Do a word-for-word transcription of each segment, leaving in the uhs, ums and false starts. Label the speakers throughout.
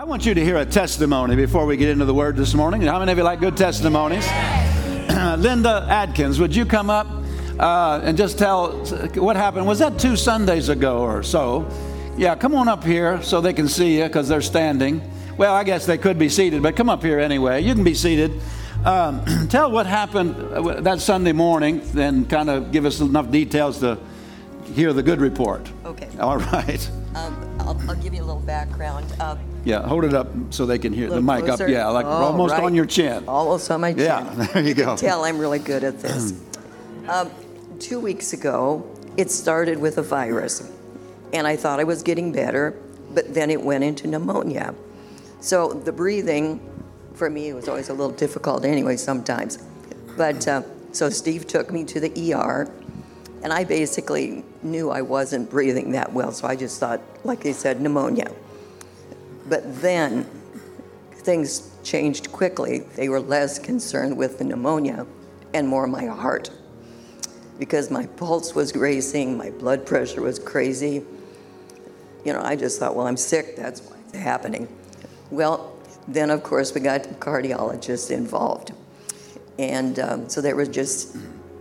Speaker 1: I want you to hear a testimony before we get into the Word this morning. How many of you like good testimonies? Linda Adkins, would you come up uh, and just tell what happened? Was that two Sundays ago or so? Yeah, come on up here so they can see you because they're standing. Well, I guess they could be seated, but come up here anyway. You can be seated. Um, tell what happened that Sunday morning, then kind of give us enough details to hear the good report.
Speaker 2: Okay.
Speaker 1: All right.
Speaker 2: Um, I'll, I'll give you a little background. Uh,
Speaker 1: Yeah, hold it up so they can hear the mic
Speaker 2: closer.
Speaker 1: up. Yeah, like
Speaker 2: Oh,
Speaker 1: almost
Speaker 2: right.
Speaker 1: on your chin.
Speaker 2: Almost on my chin.
Speaker 1: Yeah, there you go.
Speaker 2: Tell I'm really good at this. um, two weeks ago, it started with a virus, and I thought I was getting better, but then it went into pneumonia. So the breathing, for me, was always a little difficult anyway sometimes. But uh, so Steve took me to the E R, and I basically knew I wasn't breathing that well, so I just thought, like they said, pneumonia. But then things changed quickly. They were less concerned with the pneumonia and more my heart, because my pulse was racing, my blood pressure was crazy. You know, I just thought, well, I'm sick, that's why it's happening. Well, then of course we got cardiologists involved. And um, so they were just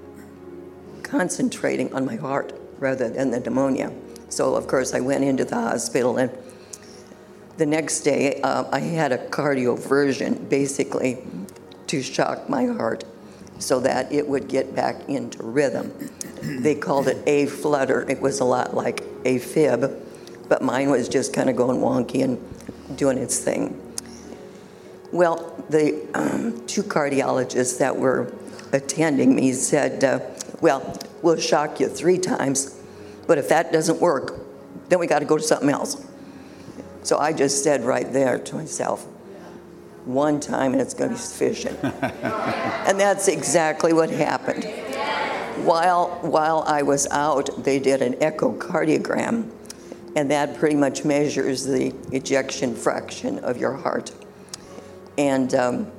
Speaker 2: concentrating on my heart rather than the pneumonia. So of course I went into the hospital, and the next day, uh, I had a cardioversion, basically, to shock my heart so that it would get back into rhythm. They called it a flutter. It was a lot like a fib, but mine was just kind of going wonky and doing its thing. Well, the um, two cardiologists that were attending me said, uh, well, we'll shock you three times, but if that doesn't work, then we got to go to something else. So I just said right there to myself, one time and it's going to be sufficient. And that's exactly what happened. While, while I was out, they did an echocardiogram, and that pretty much measures the ejection fraction of your heart. And um,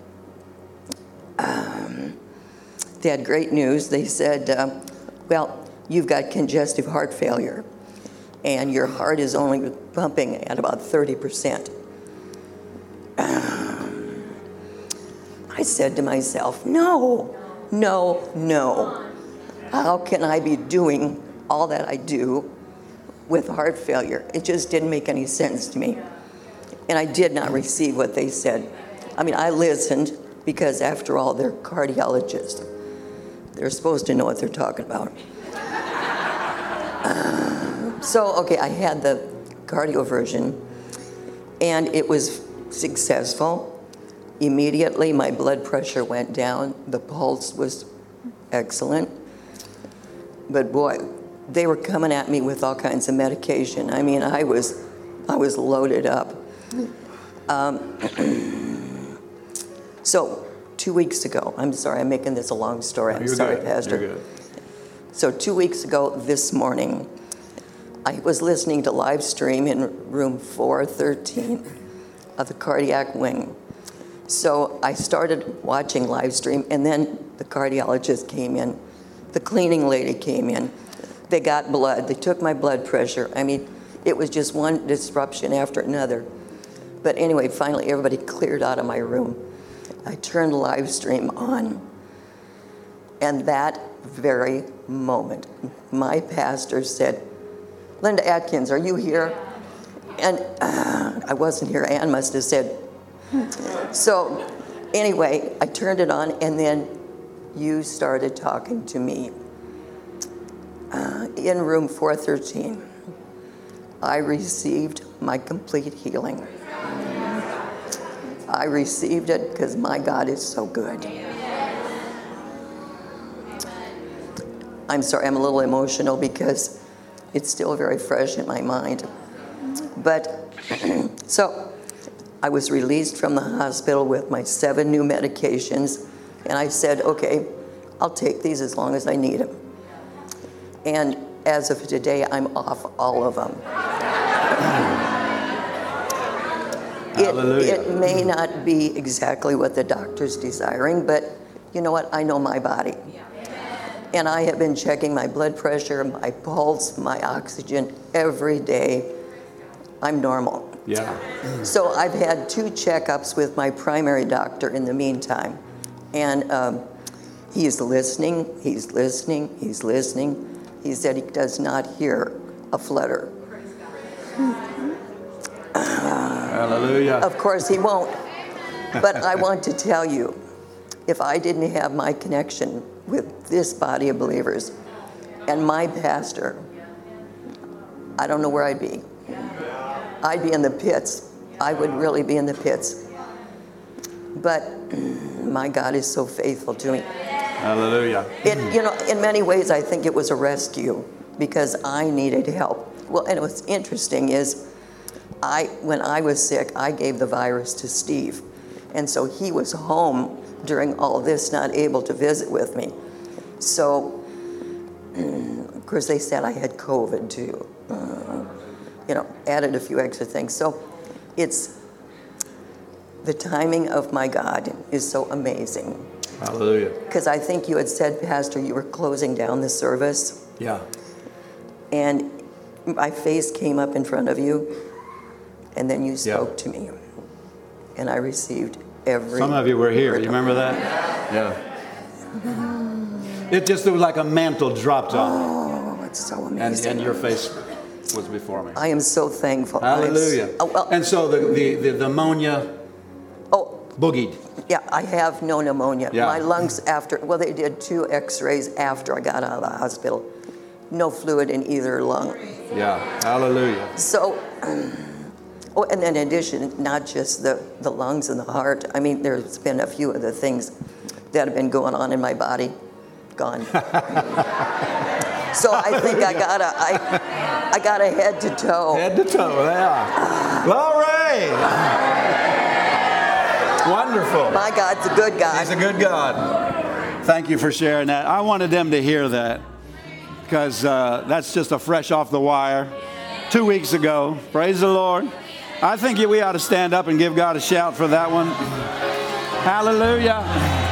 Speaker 2: um, they had great news. They said, uh, well, you've got congestive heart failure, and your heart is only pumping at about thirty percent. Um, I said to myself, no, no, no. How can I be doing all that I do with heart failure? It just didn't make any sense to me. And I did not receive what they said. I mean, I listened because, after all, they're cardiologists. They're supposed to know what they're talking about. Uh, so, okay, I had the cardioversion, and it was successful. Immediately, my blood pressure went down. The pulse was excellent. But boy, they were coming at me with all kinds of medication. I mean, I was, I was loaded up. Um, so, two weeks ago, I'm sorry, I'm making this a long story. I'm
Speaker 1: You're
Speaker 2: sorry,
Speaker 1: good.
Speaker 2: Pastor.
Speaker 1: You're good.
Speaker 2: So, two weeks ago this morning, I was listening to live stream in room four thirteen of the cardiac wing. So I started watching live stream, and then the cardiologist came in. The cleaning lady came in. They got blood. They took my blood pressure. I mean, it was just one disruption after another. But anyway, finally everybody cleared out of my room. I turned live stream on. And that very moment, my pastor said, Linda Adkins, are you here? And uh, I wasn't here. Ann must have said. So anyway, I turned it on, and then you started talking to me. Uh, in room four thirteen, I received my complete healing. I received it because my God is so good. I'm sorry, I'm a little emotional because it's still very fresh in my mind. But, so, I was released from the hospital with my seven new medications, and I said, okay, I'll take these as long as I need them. And as of today, I'm off all of them. it, it may not be exactly what the doctor's desiring, but you know what? I know my body. And I have been checking my blood pressure, my pulse, my oxygen every day. I'm normal.
Speaker 1: Yeah.
Speaker 2: So I've had two checkups with my primary doctor in the meantime. And um, he's listening, he's listening, he's listening. He said he does not hear a flutter.
Speaker 1: Hallelujah.
Speaker 2: Of course he won't. But I want to tell you, if I didn't have my connection with this body of believers and my pastor, I don't know where I'd be. I'd be in the pits. I would really be in the pits. But my God is so faithful to me.
Speaker 1: Hallelujah.
Speaker 2: It, you know, in many ways, I think it was a rescue because I needed help. Well, and what's interesting is, I, when I was sick, I gave the virus to Steve. And so he was home during all this, not able to visit with me. So, of course, they said I had COVID too. Uh, you know, added a few extra things. So it's, the timing of my God is so amazing.
Speaker 1: Hallelujah.
Speaker 2: Because I think you had said, Pastor, you were closing down the service.
Speaker 1: Yeah.
Speaker 2: And my face came up in front of you, and then you spoke yeah. to me. And I received every
Speaker 1: Some of you were here.
Speaker 2: word.
Speaker 1: You remember that? Yeah. It just, it was like a mantle dropped on me.
Speaker 2: Oh, it's so amazing.
Speaker 1: And, and your face was before me.
Speaker 2: I am so thankful.
Speaker 1: Hallelujah.
Speaker 2: So, oh, well,
Speaker 1: and so the, the, the, the pneumonia
Speaker 2: oh,
Speaker 1: boogied.
Speaker 2: Yeah, I have no pneumonia.
Speaker 1: Yeah.
Speaker 2: My lungs after, well, they did two x-rays after I got out of the hospital. No fluid in either lung.
Speaker 1: Yeah, hallelujah.
Speaker 2: So, um, oh, and then in addition, not just the, the lungs and the heart. I mean, there's been a few other things that have been going on in my body. Gone. So I think I got a, I, I got a head to toe.
Speaker 1: Head to toe, yeah. Glory! Wonderful.
Speaker 2: My God's a good God.
Speaker 1: He's a good God. Thank you for sharing that. I wanted them to hear that because uh, that's just a fresh off the wire. Two weeks ago. Praise the Lord. I think we ought to stand up and give God a shout for that one. Hallelujah.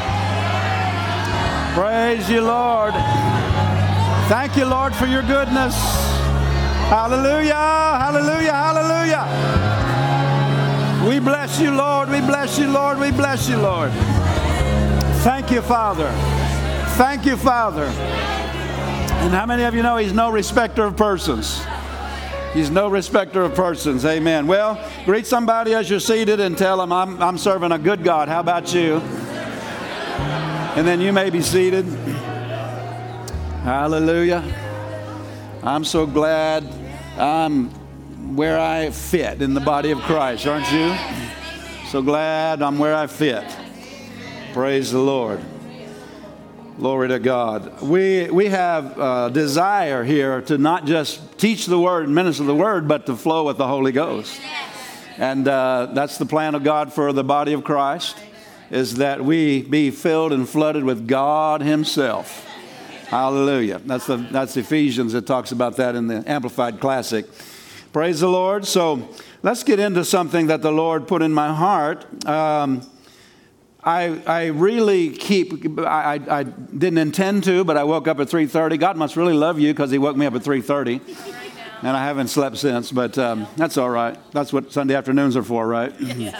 Speaker 1: Praise you, Lord. Thank you, Lord, for your goodness. Hallelujah. Hallelujah. Hallelujah. We bless you, Lord. We bless you, Lord. We bless you, Lord. Thank you, Father. Thank you, Father. And how many of you know He's no respecter of persons? He's no respecter of persons. Amen. Well, greet somebody as you're seated and tell them, I'm, I'm serving a good God. How about you? And then you may be seated. Hallelujah. I'm so glad I'm where I fit in the body of Christ, aren't you? So glad I'm where I fit. Praise the Lord. Glory to God. We we have a desire here to not just teach the Word and minister the Word, but to flow with the Holy Ghost. And uh, that's the plan of God for the body of Christ, is that we be filled and flooded with God Himself. Hallelujah. That's the that's Ephesians that talks about that in the Amplified Classic. Praise the Lord. So let's get into something that the Lord put in my heart. Um, I I really keep, I, I, I didn't intend to, but I woke up at three thirty. God must really love you because He woke me up at three thirty. And I haven't slept since, but um, that's all right. That's what Sunday afternoons are for, right?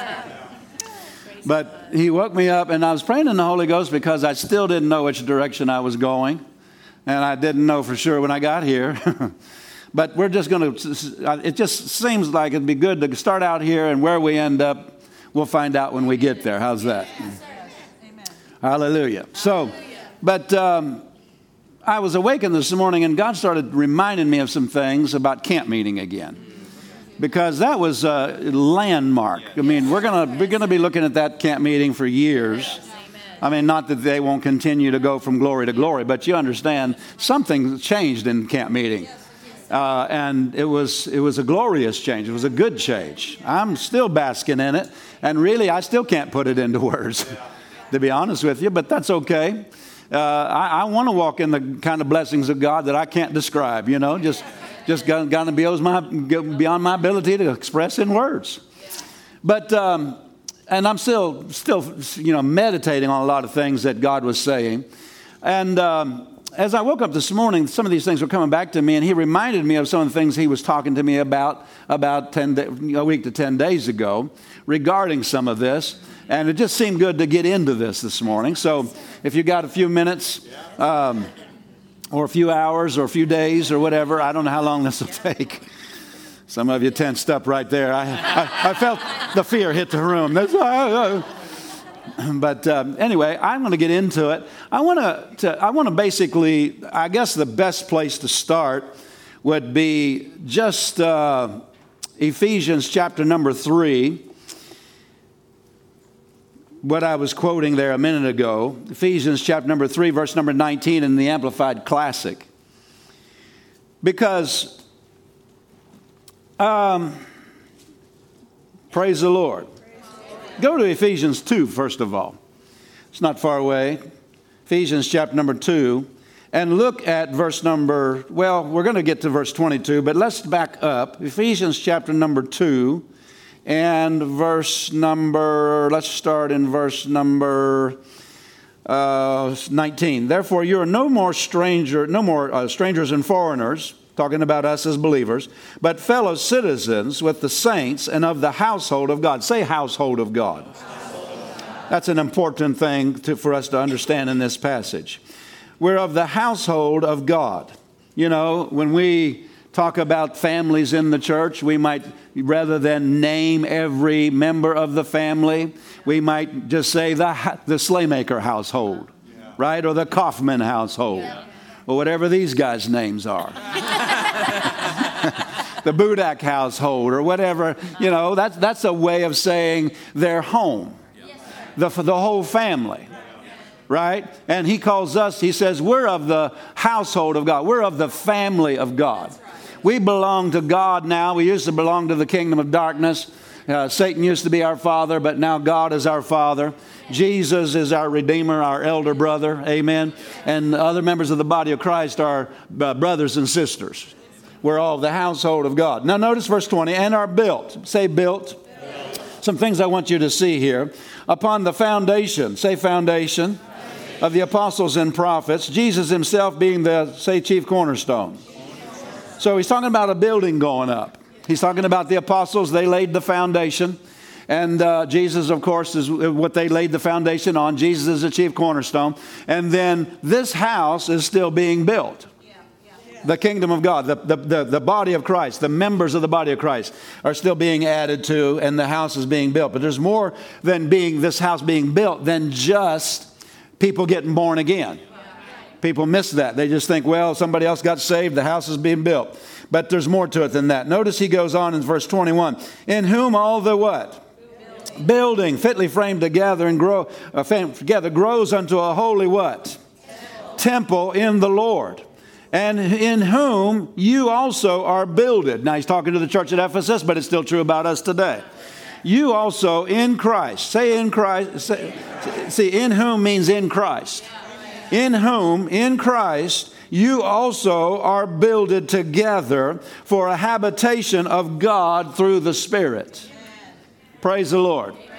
Speaker 1: But He woke me up, and I was praying in the Holy Ghost because I still didn't know which direction I was going. And I didn't know for sure when I got here. But we're just going to, it just seems like it'd be good to start out here, and where we end up, we'll find out when we get there. How's that? Yes, amen. Hallelujah. So, but um, I was awakened this morning, and God started reminding me of some things about camp meeting again, because that was a landmark. I mean, we're gonna we're gonna be looking at that camp meeting for years. I mean, not that they won't continue to go from glory to glory, but you understand something changed in camp meeting. Uh, and it was it was a glorious change. It was a good change. I'm still basking in it. And really, I still can't put it into words, to be honest with you, but that's okay. Uh, I, I want to walk in the kind of blessings of God that I can't describe, you know, just just going to be beyond my ability to express in words. But, um, and I'm still, still, you know, meditating on a lot of things that God was saying. And um, as I woke up this morning, some of these things were coming back to me, and he reminded me of some of the things he was talking to me about about ten day, a week to ten days ago regarding some of this. And it just seemed good to get into this this morning. So if you got a few minutes um, or a few hours or a few days or whatever, I don't know how long this will take. Some of you tensed up right there. I, I, I felt the fear hit the room. That's, uh, But um, anyway, I'm going to get into it. I want to. I want to basically. I guess the best place to start would be just uh, Ephesians chapter number three. What I was quoting there a minute ago, Ephesians chapter number three, verse number nineteen in the Amplified Classic, because um, praise the Lord. Go to Ephesians two, first of all. It's not far away. Ephesians chapter number two. And look at verse number, well, we're going to get to verse twenty-two, but let's back up. Ephesians chapter number two and verse number, let's start in verse number uh, nineteen. Therefore, you are no more stranger, no more uh, strangers and foreigners, talking about us as believers, but fellow citizens with the saints and of the household of God. Say household of God. That's an important thing to, for us to understand in this passage. We're of the household of God. You know, when we talk about families in the church, we might, rather than name every member of the family, we might just say the, the Slaymaker household, yeah. Right? Or the Kaufman household. Yeah. Or whatever these guys' names are. The Budak household or whatever, you know, that's, that's a way of saying their home. The, the whole family. Right? And he calls us, he says, we're of the household of God. We're of the family of God. We belong to God now. We used to belong to the kingdom of darkness. Uh, Satan used to be our father, but now God is our father. Jesus is our Redeemer, our elder brother. Amen. And other members of the body of Christ are uh, brothers and sisters. We're all the household of God. Now notice verse twenty, and are built. Say built. Built. Some things I want you to see here. Upon the foundation. Say foundation. Foundation. Of the apostles and prophets. Jesus himself being the, say, chief cornerstone. So he's talking about a building going up. He's talking about the apostles. They laid the foundation. And uh, Jesus, of course, is what they laid the foundation on. Jesus is the chief cornerstone. And then this house is still being built. Yeah, yeah. The kingdom of God, the, the, the, the body of Christ, the members of the body of Christ are still being added to, and the house is being built. But there's more than being this house being built than just people getting born again. People miss that. They just think, well, somebody else got saved, the house is being built. But there's more to it than that. Notice he goes on in verse twenty-one. In whom all the what? Building, Building fitly framed together and grow uh, together grows unto a holy what? Temple. Temple in the Lord. And in whom you also are builded. Now he's talking to the church at Ephesus, but it's still true about us today. You also in Christ. Say in Christ. Say, see, in whom means in Christ. In whom, in Christ, you also are builded together for a habitation of God through the Spirit. Amen. Praise the Lord. Amen.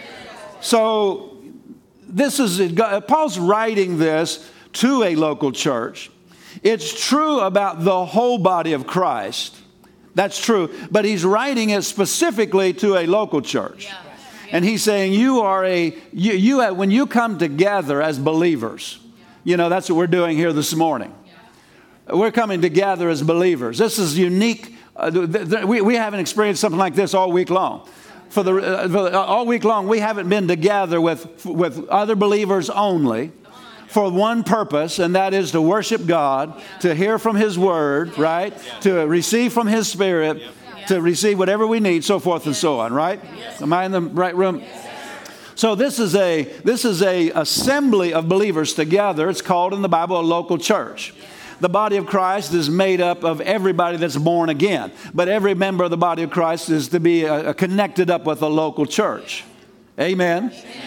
Speaker 1: So this is, Paul's writing this to a local church. It's true about the whole body of Christ. That's true. But he's writing it specifically to a local church. Yeah. Yeah. And he's saying you are a, you, you have, when you come together as believers, you know, that's what we're doing here this morning. We're coming together as believers. This is unique. Uh, th- th- we, we haven't experienced something like this all week long. For the, uh, for the uh, all week long, we haven't been together with, with other believers only for one purpose, and that is to worship God, to hear from His Word, right? To receive from His Spirit, to receive whatever we need, so forth and so on, right? Am I in the right room? So this is a this is a assembly of believers together. It's called in the Bible a local church. The body of Christ is made up of everybody that's born again. But every member of the body of Christ is to be uh, connected up with a local church. Amen. Amen.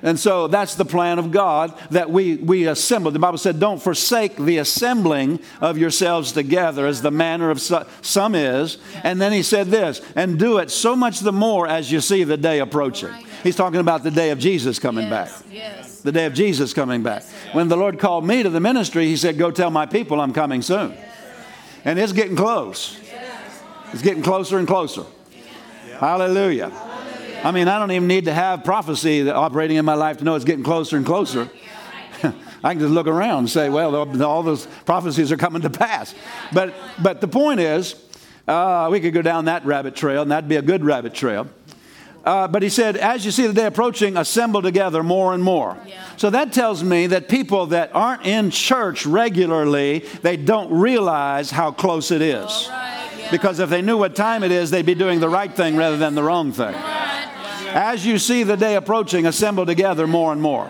Speaker 1: And so that's the plan of God, that we, we assemble. The Bible said, don't forsake the assembling of yourselves together as the manner of some is. And then he said this, and do it so much the more as you see the day approaching. He's talking about the day of Jesus coming back.
Speaker 3: Yes.
Speaker 1: The day of Jesus coming back. When the Lord called me to the ministry, he said, go tell my people I'm coming soon. And it's getting close. It's getting closer and closer. Hallelujah. I mean, I don't even need to have prophecy operating in my life to know it's getting closer and closer. I can just look around and say, well, all those prophecies are coming to pass. But but the point is, uh, we could go down that rabbit trail, and that'd be a good rabbit trail. Uh, but he said, as you see the day approaching, assemble together more and more. Yeah. So that tells me that people that aren't in church regularly, they don't realize how close it is. Right, yeah. Because if they knew what time it is, they'd be doing the right thing rather than the wrong thing. As you see the day approaching, assemble together more and more.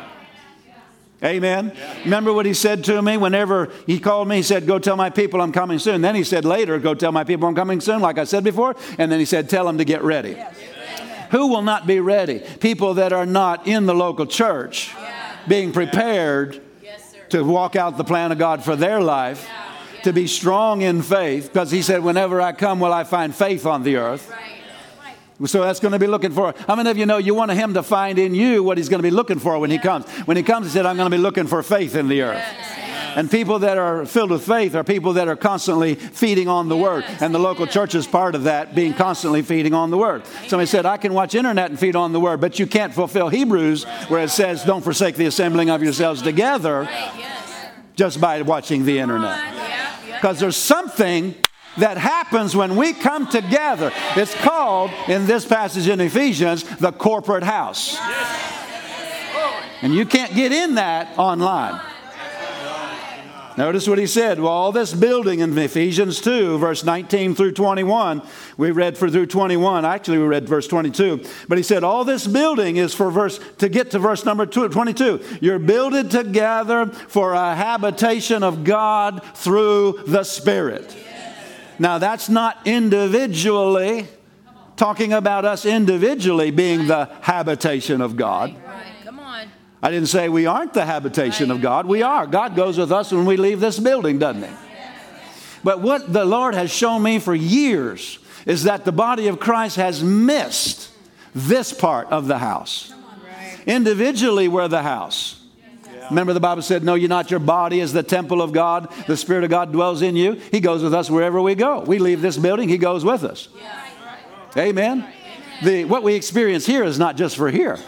Speaker 1: Amen. Yeah. Remember what he said to me whenever he called me? He said, go tell my people I'm coming soon. Then he said later, go tell my people I'm coming soon, like I said before. And then he said, tell them to get ready. Yes. Who will not be ready? People that are not in the local church, yeah. being prepared yes, to walk out the plan of God for their life, yeah. to be strong in faith. Because he said, whenever I come, will I find faith on the earth? Right. So that's going to be looking for. How many of you know you want him to find in you what he's going to be looking for when he comes? When he comes, he said, I'm going to be looking for faith in the earth. And people that are filled with faith are people that are constantly feeding on the Word. And the local church is part of that, being constantly feeding on the Word. Somebody said, I can watch internet and feed on the Word, but you can't fulfill Hebrews where it says, don't forsake the assembling of yourselves together just by watching the internet. Because there's something that happens when we come together. It's called, in this passage in Ephesians, the corporate house. And you can't get in that online. Notice what he said. Well, all this building in Ephesians two, verse nineteen through twenty-one, we read for through twenty-one. Actually, we read verse twenty-two. But he said, all this building is for verse, to get to verse number twenty-two. You're builded together for a habitation of God through the Spirit. Now, that's not individually, talking about us individually being the habitation of God.
Speaker 3: Come on.
Speaker 1: I didn't say we aren't the habitation of God. We are. God goes with us when we leave this building, doesn't he? But what the Lord has shown me for years is that the body of Christ has missed this part of the house. Individually, we're the house. Remember the Bible said, know ye not your body is the temple of God. The Spirit of God dwells in you. He goes with us wherever we go. We leave this building, he goes with us. Amen. The, what we experience here is not just for here.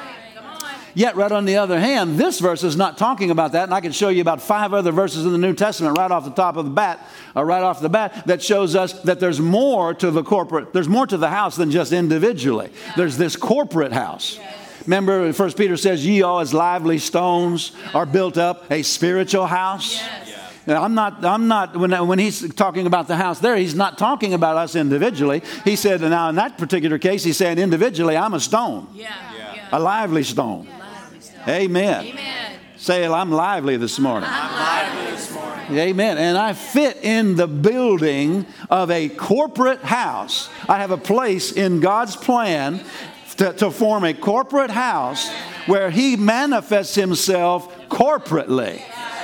Speaker 1: Yet, right on the other hand, this verse is not talking about that. And I can show you about five other verses in the New Testament right off the top of the bat, or right off the bat, that shows us that there's more to the corporate, there's more to the house than just individually. There's this corporate house. Remember, First Peter says, ye all as lively stones are built up a spiritual house. Yes. Now, I'm not, I'm not, when, when he's talking about the house there, he's not talking about us individually. He said, now in that particular case, he's saying individually, I'm a stone. Yeah. Yeah. A lively stone. A lively stone. Amen. Amen. Say, I'm lively this morning. I'm lively this morning. Amen. And I fit in the building of a corporate house. I have a place in God's plan To, to form a corporate house where he manifests himself corporately.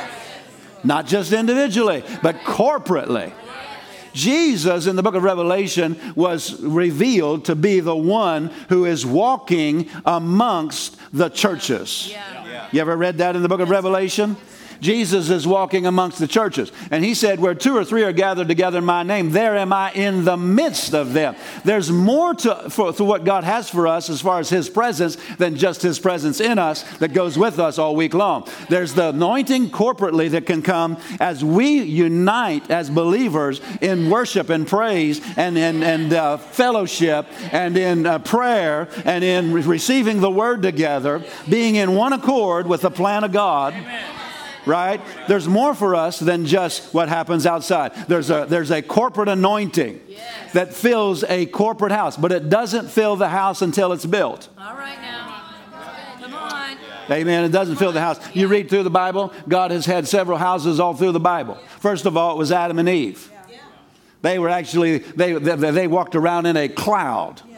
Speaker 1: Not just individually, but corporately. Jesus in the book of Revelation was revealed to be the one who is walking amongst the churches. You ever read that in the book of Revelation? Jesus is walking amongst the churches. And he said, where two or three are gathered together in my name, there am I in the midst of them. There's more to, for, to what God has for us as far as his presence than just his presence in us that goes with us all week long. There's the anointing corporately that can come as we unite as believers in worship and praise and, and, and uh, fellowship and in uh, prayer and in re- receiving the word together, being in one accord with the plan of God. Amen. Right? There's more for us than just what happens outside. There's a there's a corporate anointing yes. that fills a corporate house, but it doesn't fill the house until it's built. All right now. Come on. Amen. It doesn't fill the house. You read through the Bible, God has had several houses all through the Bible. First of all, it was Adam and Eve. They were actually, they they, they walked around in a cloud.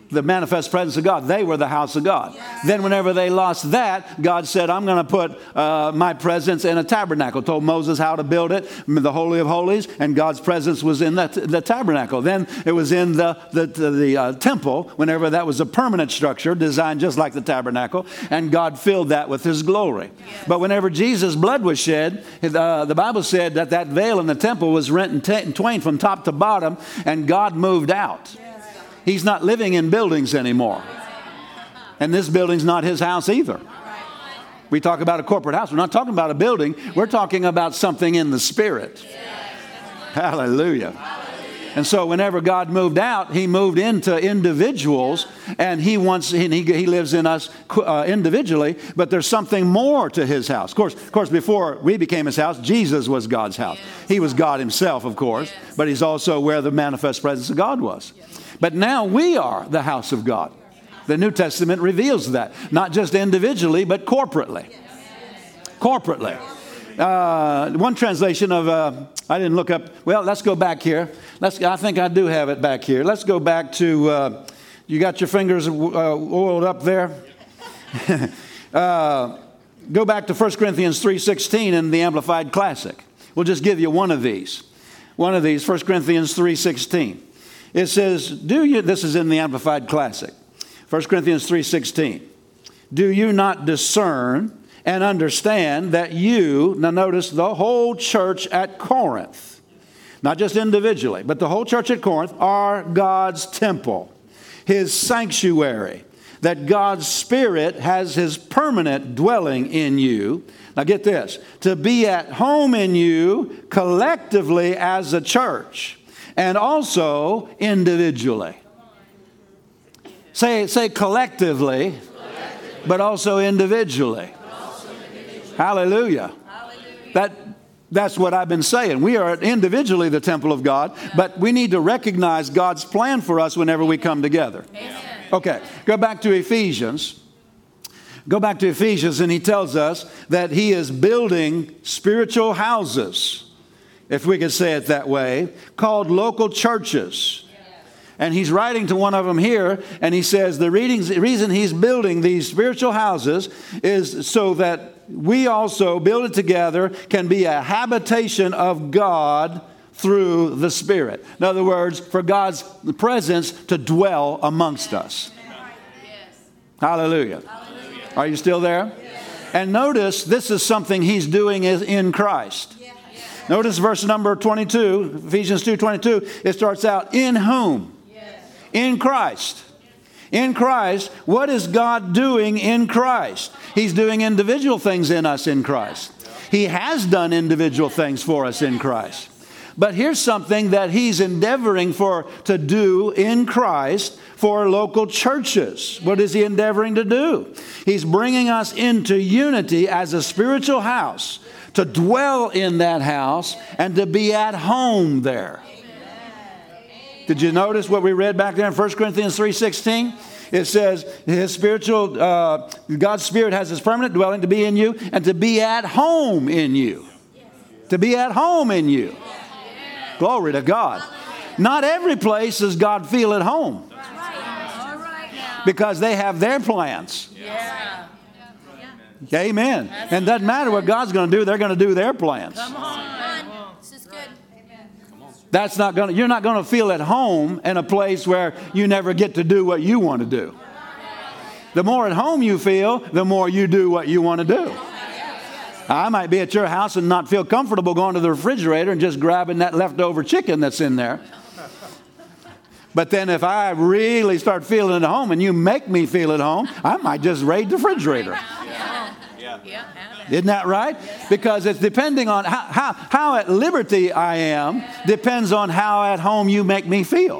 Speaker 1: the manifest presence of God. They were the house of God. Yes. Then whenever they lost that, God said, I'm going to put uh, my presence in a tabernacle. Told Moses how to build it, the Holy of Holies, and God's presence was in the, the tabernacle. Then it was in the, the, the, the uh, temple, whenever that was a permanent structure designed just like the tabernacle, and God filled that with his glory. Yes. But whenever Jesus' blood was shed, uh, the Bible said that that veil in the temple was rent in, t- in twain from top to bottom, and God moved out. He's not living in buildings anymore. And this building's not his house either. We talk about a corporate house. We're not talking about a building. We're talking about something in the spirit. Hallelujah. And so whenever God moved out, he moved into individuals, and he wants and he, he lives in us uh, individually, but there's something more to his house. Of course, of course, before we became his house, Jesus was God's house. He was God himself, of course, but he's also where the manifest presence of God was. But now we are the house of God. The New Testament reveals that, not just individually, but corporately. Corporately. Uh, one translation of, uh, I didn't look up, well, let's go back here. Let's. I think I do have it back here. Let's go back to, uh, you got your fingers uh, oiled up there? uh, go back to First Corinthians three sixteen in the Amplified Classic. We'll just give you one of these. One of these, First Corinthians three sixteen. It says, do you, this is in the Amplified Classic, First Corinthians three sixteen. Do you not discern and understand that you, now notice the whole church at Corinth, not just individually, but the whole church at Corinth are God's temple, his sanctuary, that God's Spirit has his permanent dwelling in you. Now get this, to be at home in you collectively as a church, and also individually. Say, say collectively, collectively, but also individually. But also individually. Hallelujah. Hallelujah. That, that's what I've been saying. We are individually the temple of God, but we need to recognize God's plan for us whenever we come together. Amen. Okay, go back to Ephesians. Go back to Ephesians, and he tells us that he is building spiritual houses, if we could say it that way, called local churches. And he's writing to one of them here, and he says the reason he's building these spiritual houses is so that we also, build it together, can be a habitation of God through the Spirit. In other words, for God's presence to dwell amongst us. Hallelujah. Hallelujah. Are you still there? Yes. And notice this is something he's doing in Christ. Yes. Notice verse number twenty-two, Ephesians two twenty-two. It starts out, in whom? Yes. In Christ. In Christ. What is God doing in Christ? He's doing individual things in us in Christ. He has done individual things for us in Christ. But here's something that he's endeavoring for to do in Christ for local churches. What is he endeavoring to do? He's bringing us into unity as a spiritual house, to dwell in that house and to be at home there. Did you notice what we read back there in First Corinthians three sixteen? It says his spiritual, uh, God's Spirit has his permanent dwelling to be in you and to be at home in you. To be at home in you. Glory to God. Not every place does God feel at home, because they have their plans. Yeah. Amen. And it doesn't matter what God's going to do, they're going to do their plans. Come on. This is good. That's not going to, you're not going to feel at home in a place where you never get to do what you want to do. The more at home you feel, the more you do what you want to do. I might be at your house and not feel comfortable going to the refrigerator and just grabbing that leftover chicken that's in there. But then if I really start feeling at home and you make me feel at home, I might just raid the refrigerator. Isn't that right? Because it's depending on how, how, how at liberty I am depends on how at home you make me feel.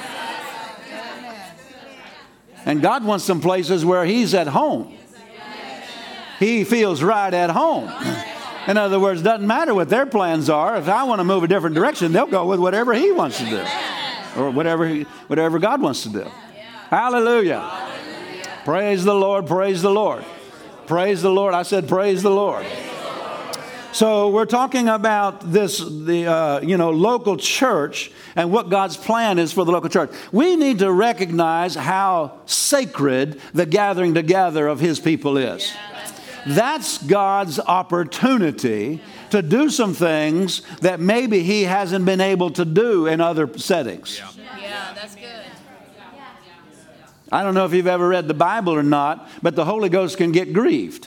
Speaker 1: And God wants some places where he's at home. He feels right at home. In other words, doesn't matter what their plans are. If I want to move a different direction, they'll go with whatever he wants to do. Or whatever, he, whatever God wants to do. Hallelujah. Hallelujah. Praise the Lord, praise the Lord. Praise the Lord. I said praise the Lord. So we're talking about this, the uh, you know, local church and what God's plan is for the local church. We need to recognize how sacred the gathering together of His people is. That's God's opportunity to do some things that maybe He hasn't been able to do in other settings.
Speaker 3: Yeah, yeah, that's good.
Speaker 1: I don't know if you've ever read the Bible or not, but the Holy Ghost can get grieved.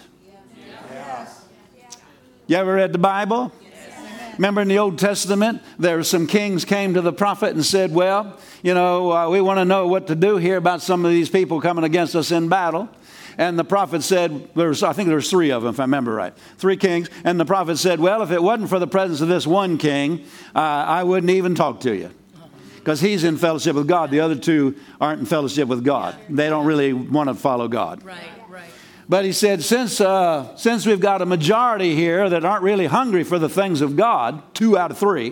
Speaker 1: You ever read the Bible? Remember in the Old Testament, there were some kings came to the prophet and said, well, you know, uh, we want to know what to do here about some of these people coming against us in battle. And the prophet said, there was, I think there was three of them, if I remember right. Three kings. And the prophet said, well, if it wasn't for the presence of this one king, uh, I wouldn't even talk to you. Because he's in fellowship with God. The other two aren't in fellowship with God. They don't really want to follow God.
Speaker 3: Right, right.
Speaker 1: But he said, since uh, since we've got a majority here that aren't really hungry for the things of God, two out of three,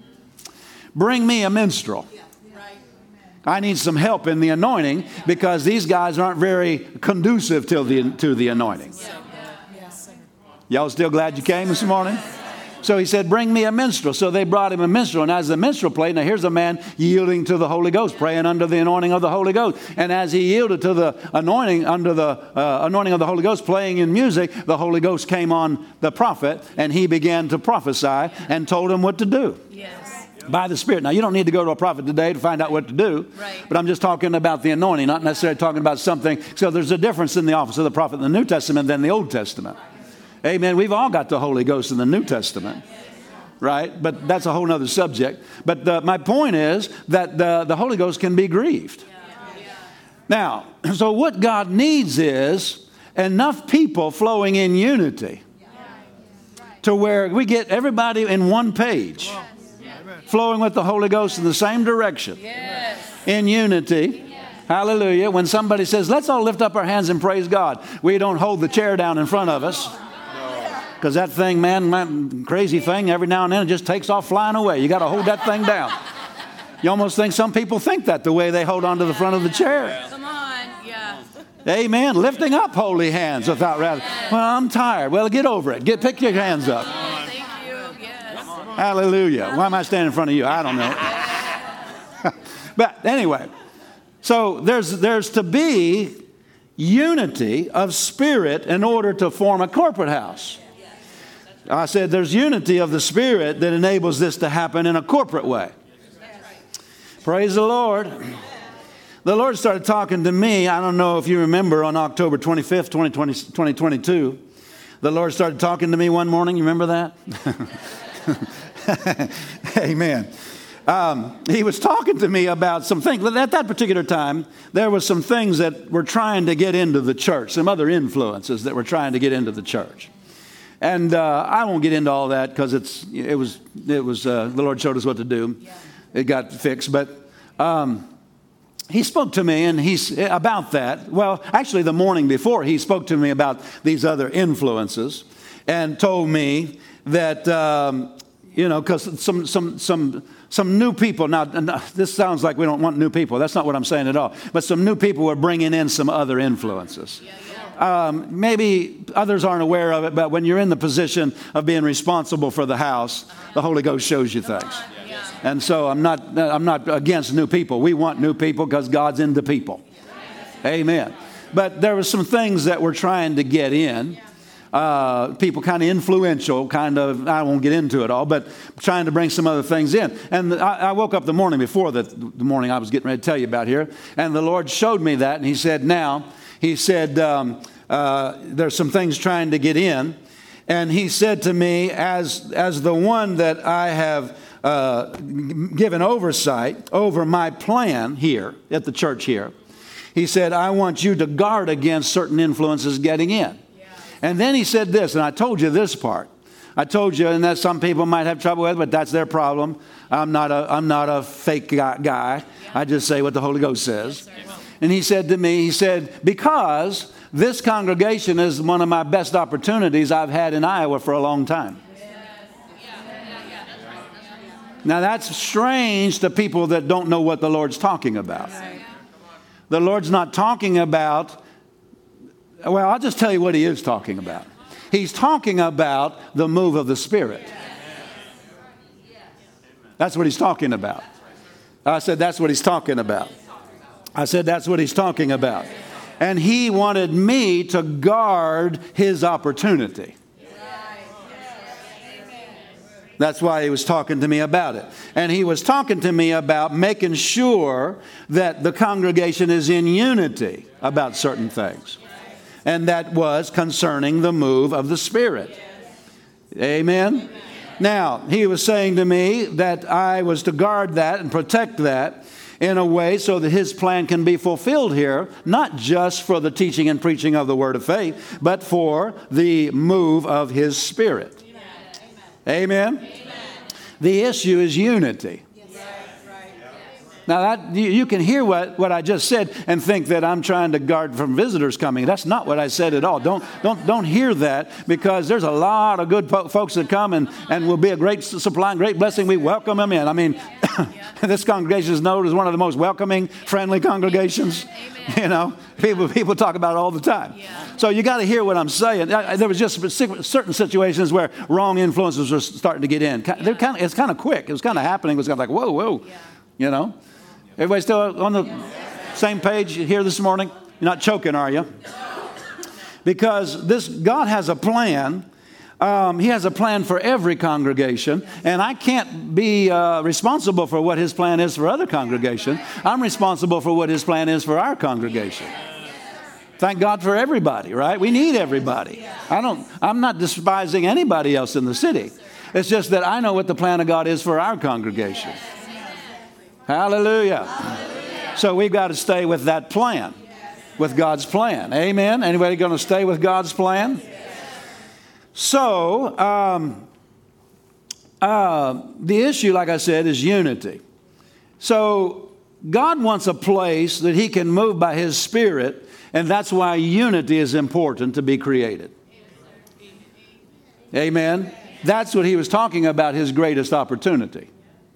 Speaker 1: bring me a minstrel. I need some help in the anointing because these guys aren't very conducive to the, to the anointing. Y'all still glad you came this morning? So he said, bring me a minstrel. So they brought him a minstrel. And as the minstrel played, now here's a man yielding to the Holy Ghost, praying under the anointing of the Holy Ghost. And as he yielded to the anointing, under the uh, anointing of the Holy Ghost, playing in music, the Holy Ghost came on the prophet, and he began to prophesy and told him what to do.
Speaker 3: Yes.
Speaker 1: By the Spirit. Now, you don't need to go to a prophet today to find out what to do.
Speaker 3: Right.
Speaker 1: But I'm just talking about the anointing, not necessarily talking about something. So there's a difference in the office of the prophet in the New Testament than the Old Testament. Amen. We've all got the Holy Ghost in the New Testament. Right? But that's a whole other subject. But the, my point is that the, the Holy Ghost can be grieved. Yeah. Yeah. Now, so what God needs is enough people flowing in unity to where we get everybody in one page, flowing with the Holy Ghost in the same direction,
Speaker 3: Yes.
Speaker 1: in unity. Hallelujah. When somebody says, let's all lift up our hands and praise God, we don't hold the chair down in front of us. Because that thing, man, that crazy thing, every now and then it just takes off flying away. You got to hold that thing down. You almost think some people think that the way they hold on to the front of the chair.
Speaker 3: Come on, yeah.
Speaker 1: Amen. Lifting up holy hands without rather. Well, I'm tired. Well, get over it. Get pick your hands up.
Speaker 3: Oh, thank you. Yes.
Speaker 1: Hallelujah. Why am I standing in front of you? I don't know. But anyway, so there's there's to be unity of spirit in order to form a corporate house. I said there's unity of the Spirit that enables this to happen in a corporate way. Praise the Lord. The Lord started talking to me. I don't know if you remember on October twenty-fifth, twenty twenty-two. The Lord started talking to me one morning. You remember that? Amen. Um, he was talking to me about some things. At that particular time, there were some things that were trying to get into the church, some other influences that were trying to get into the church. And uh, I won't get into all that because it's it was it was uh, the Lord showed us what to do. Yeah. It got fixed, but um, he spoke to me and he's about that. Well, actually, the morning before, he spoke to me about these other influences and told me that um, you know because some some some some new people. Now, this sounds like we don't want new people. That's not what I'm saying at all. But some new people were bringing in some other influences. Yeah, yeah. Um, maybe others aren't aware of it, but when you're in the position of being responsible for the house, the Holy Ghost shows you things. And so I'm not, I'm not against new people. We want new people because God's into people. Amen. But there were some things that we're trying to get in. Uh, people kind of influential, kind of, I won't get into it all, but trying to bring some other things in. And I, I woke up the morning before that, the morning I was getting ready to tell you about here, and the Lord showed me that, and He said, now, He said, um, uh, there's some things trying to get in. And He said to me, as, as the one that I have uh, given oversight over my plan here at the church here, He said, I want you to guard against certain influences getting in. Yeah. And then He said this, and I told you this part. I told you, and that some people might have trouble with, but that's their problem. I'm not a, I'm not a fake guy. Yeah. I just say what the Holy Ghost says. Yes, and He said to me, He said, because this congregation is one of my best opportunities I've had in Iowa for a long time. Now that's strange to people that don't know what the Lord's talking about. The Lord's not talking about, well, I'll just tell you what He is talking about. He's talking about the move of the Spirit. That's what he's talking about. I said, that's what he's talking about. I said, that's what he's talking about. And he wanted me to guard his opportunity. That's why he was talking to me about it. And he was talking to me about making sure that the congregation is in unity about certain things. And that was concerning the move of the Spirit. Amen? Now, he was saying to me that I was to guard that and protect that in a way so that his plan can be fulfilled here, not just for the teaching and preaching of the word of faith, but for the move of his Spirit. Amen? Amen. The issue is unity. Now, that, you, you can hear what, what I just said and think that I'm trying to guard from visitors coming. That's not what I said at all. Don't, don't, don't hear that, because there's a lot of good po- folks that come and, and will be a great supply and great blessing. We welcome them in. I mean, this congregation is known as one of the most welcoming, friendly congregations. Amen. You know, people people talk about it all the time. Yeah. So you got to hear what I'm saying. There was just certain situations where wrong influences were starting to get in. They're kind of, it's kind of quick. It was kind of happening. It was kind of like, whoa, whoa, yeah. You know. Everybody still on the same page here this morning? You're not choking, are you? Because this God has a plan. Um, he has a plan for every congregation, and I can't be uh, responsible for what his plan is for other congregations. I'm responsible for what his plan is for our congregation. Thank God for everybody, right? We need everybody. I don't. I'm not despising anybody else in the city. It's just that I know what the plan of God is for our congregation. Hallelujah. Hallelujah. So we've got to stay with that plan, with God's plan. Amen. Anybody going to stay with God's plan? So um, uh, the issue, like I said, is unity. So God wants a place that he can move by his Spirit, and that's why unity is important to be created. Amen. That's what he was talking about, his greatest opportunity.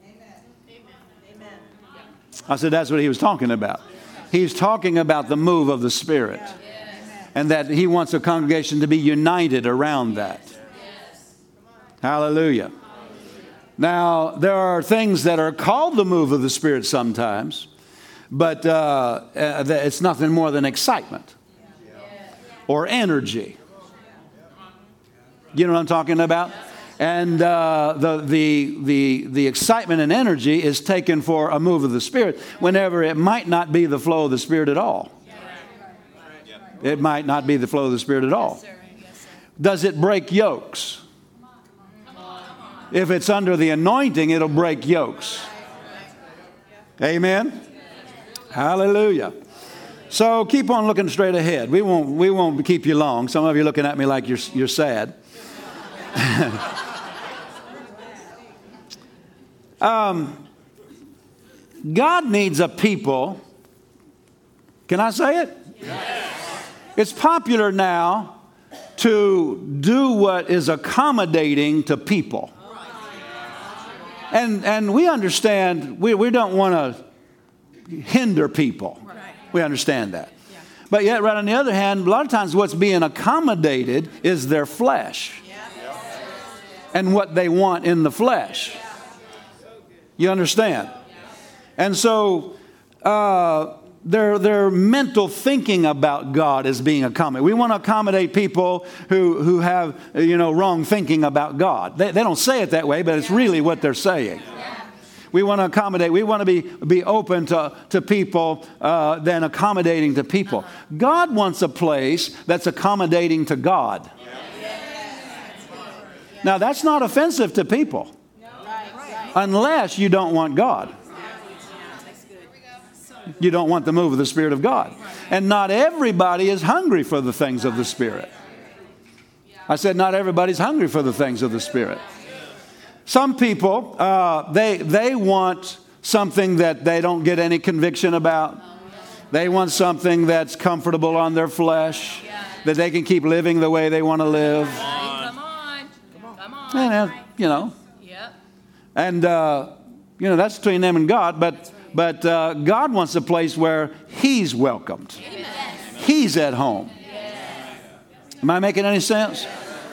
Speaker 1: I said that's what he was talking about. He's talking about the move of the Spirit. And that he wants a congregation to be united around that. Hallelujah. Now, there are things that are called the move of the Spirit sometimes, but uh, it's nothing more than excitement or energy. You know what I'm talking about? And uh, the, the, the, the excitement and energy is taken for a move of the Spirit whenever it might not be the flow of the Spirit at all. It might not be the flow of the Spirit at all. Does it break yokes? If it's under the anointing, it'll break yokes. Amen? Hallelujah. So keep on looking straight ahead. We won't, we won't keep you long. Some of you are looking at me like you're, you're sad. um, God needs a people. Can I say it? Yes. It's popular now to do what is accommodating to people. And and we understand, we, we don't want to hinder people. We understand that. But yet, right on the other hand, a lot of times what's being accommodated is their flesh. And what they want in the flesh. You understand? And so, uh, Their, their mental thinking about God is being accommodated. We want to accommodate people who, who have, you know, wrong thinking about God. They, they don't say it that way, but it's really what they're saying. We want to accommodate. We want to be, be open to, to people uh, than accommodating to people. God wants a place that's accommodating to God. Now, that's not offensive to people unless you don't want God. You don't want the move of the Spirit of God. And not everybody is hungry for the things of the Spirit. I said not everybody's hungry for the things of the Spirit. Some people, uh, they, they want something that they don't get any conviction about. They want something that's comfortable on their flesh, that they can keep living the way they want to live.
Speaker 3: Come on. Come on.
Speaker 1: And, you know. And, uh, you know, that's between them and God, but... But uh, God wants a place where he's welcomed. Amen. He's at home. Yes. Am I making any sense?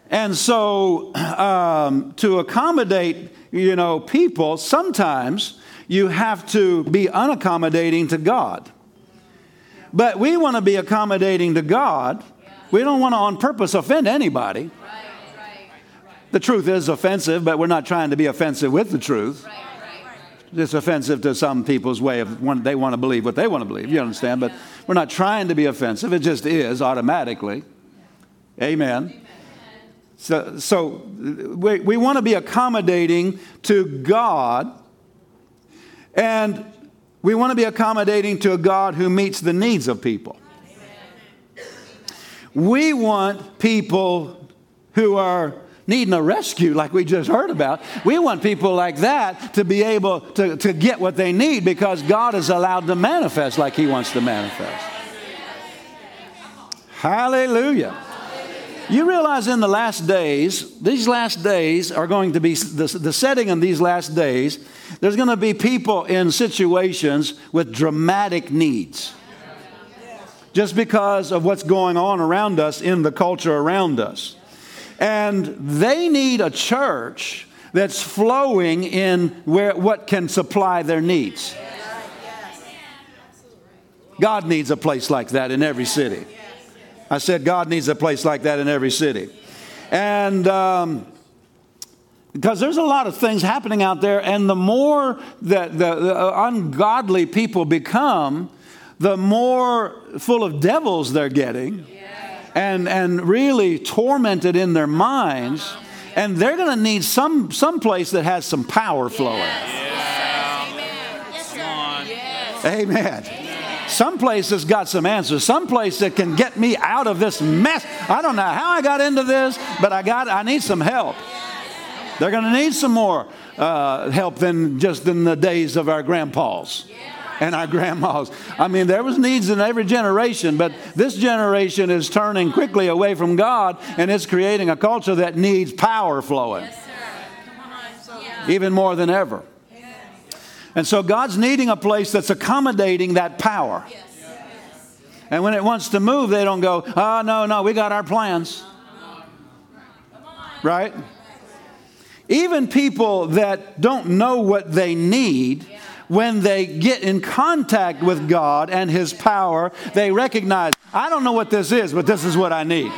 Speaker 1: And so um, to accommodate, you know, people, sometimes you have to be unaccommodating to God. But we want to be accommodating to God. We don't want to on purpose offend anybody. The truth is offensive, but we're not trying to be offensive with the truth. It's offensive to some people's way of when they want to believe what they want to believe. You understand? But we're not trying to be offensive. It just is automatically. Amen. So, so we, we want to be accommodating to God, and we want to be accommodating to a God who meets the needs of people. We want people who are needing a rescue, like we just heard about. We want people like that to be able to, to get what they need because God is allowed to manifest like He wants to manifest. Hallelujah. You realize in the last days, these last days are going to be, the, the setting in these last days, there's going to be people in situations with dramatic needs. Just because of what's going on around us in the culture around us. And they need a church that's flowing in where what can supply their needs. God needs a place like that in every city. I said God needs a place like that in every city. And um, because there's a lot of things happening out there, and the more that the, the ungodly people become, the more full of devils they're getting and, and really tormented in their minds. And they're going to need some, some place that has some power flowing.
Speaker 3: Yes. Yes.
Speaker 1: Amen. Some place that's got some answers. Some place that can get me out of this mess. I don't know how I got into this, but I got. I need some help. They're going to need some more uh, help than just in the days of our grandpas and our grandmas. I mean, there was needs in every generation, but this generation is turning quickly away from God, and it's creating a culture that needs power flowing.
Speaker 3: Yes, sir. Come on. Yeah.
Speaker 1: Even more than ever. And so God's needing a place that's accommodating that power.
Speaker 3: Yes.
Speaker 1: And when it wants to move, they don't go, oh, no, no, we got our plans. Right? Even people that don't know what they need, when they get in contact with God and His power, they recognize, I don't know what this is, but this is what I need.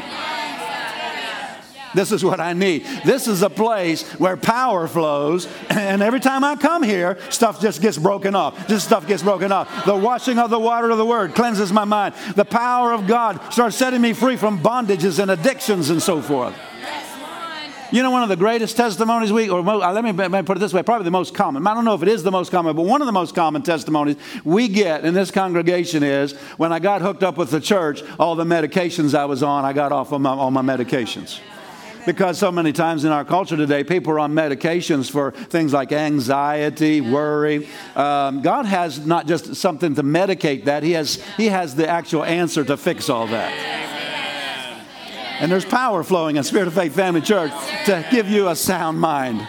Speaker 1: This is what I need. This is a place where power flows, and every time I come here, stuff just gets broken off. This stuff gets broken off. The washing of the water of the Word cleanses my mind. The power of God starts setting me free from bondages and addictions and so forth. You know, one of the greatest testimonies we, or most, let me put it this way, probably the most common. I don't know if it is the most common, but one of the most common testimonies we get in this congregation is when I got hooked up with the church, all the medications I was on, I got off of my, all my medications. Because so many times in our culture today, people are on medications for things like anxiety, worry. Um, God has not just something to medicate that. He has, he has the actual answer to fix all that. And there's power flowing in Spirit of Faith Family Church to give you a sound mind.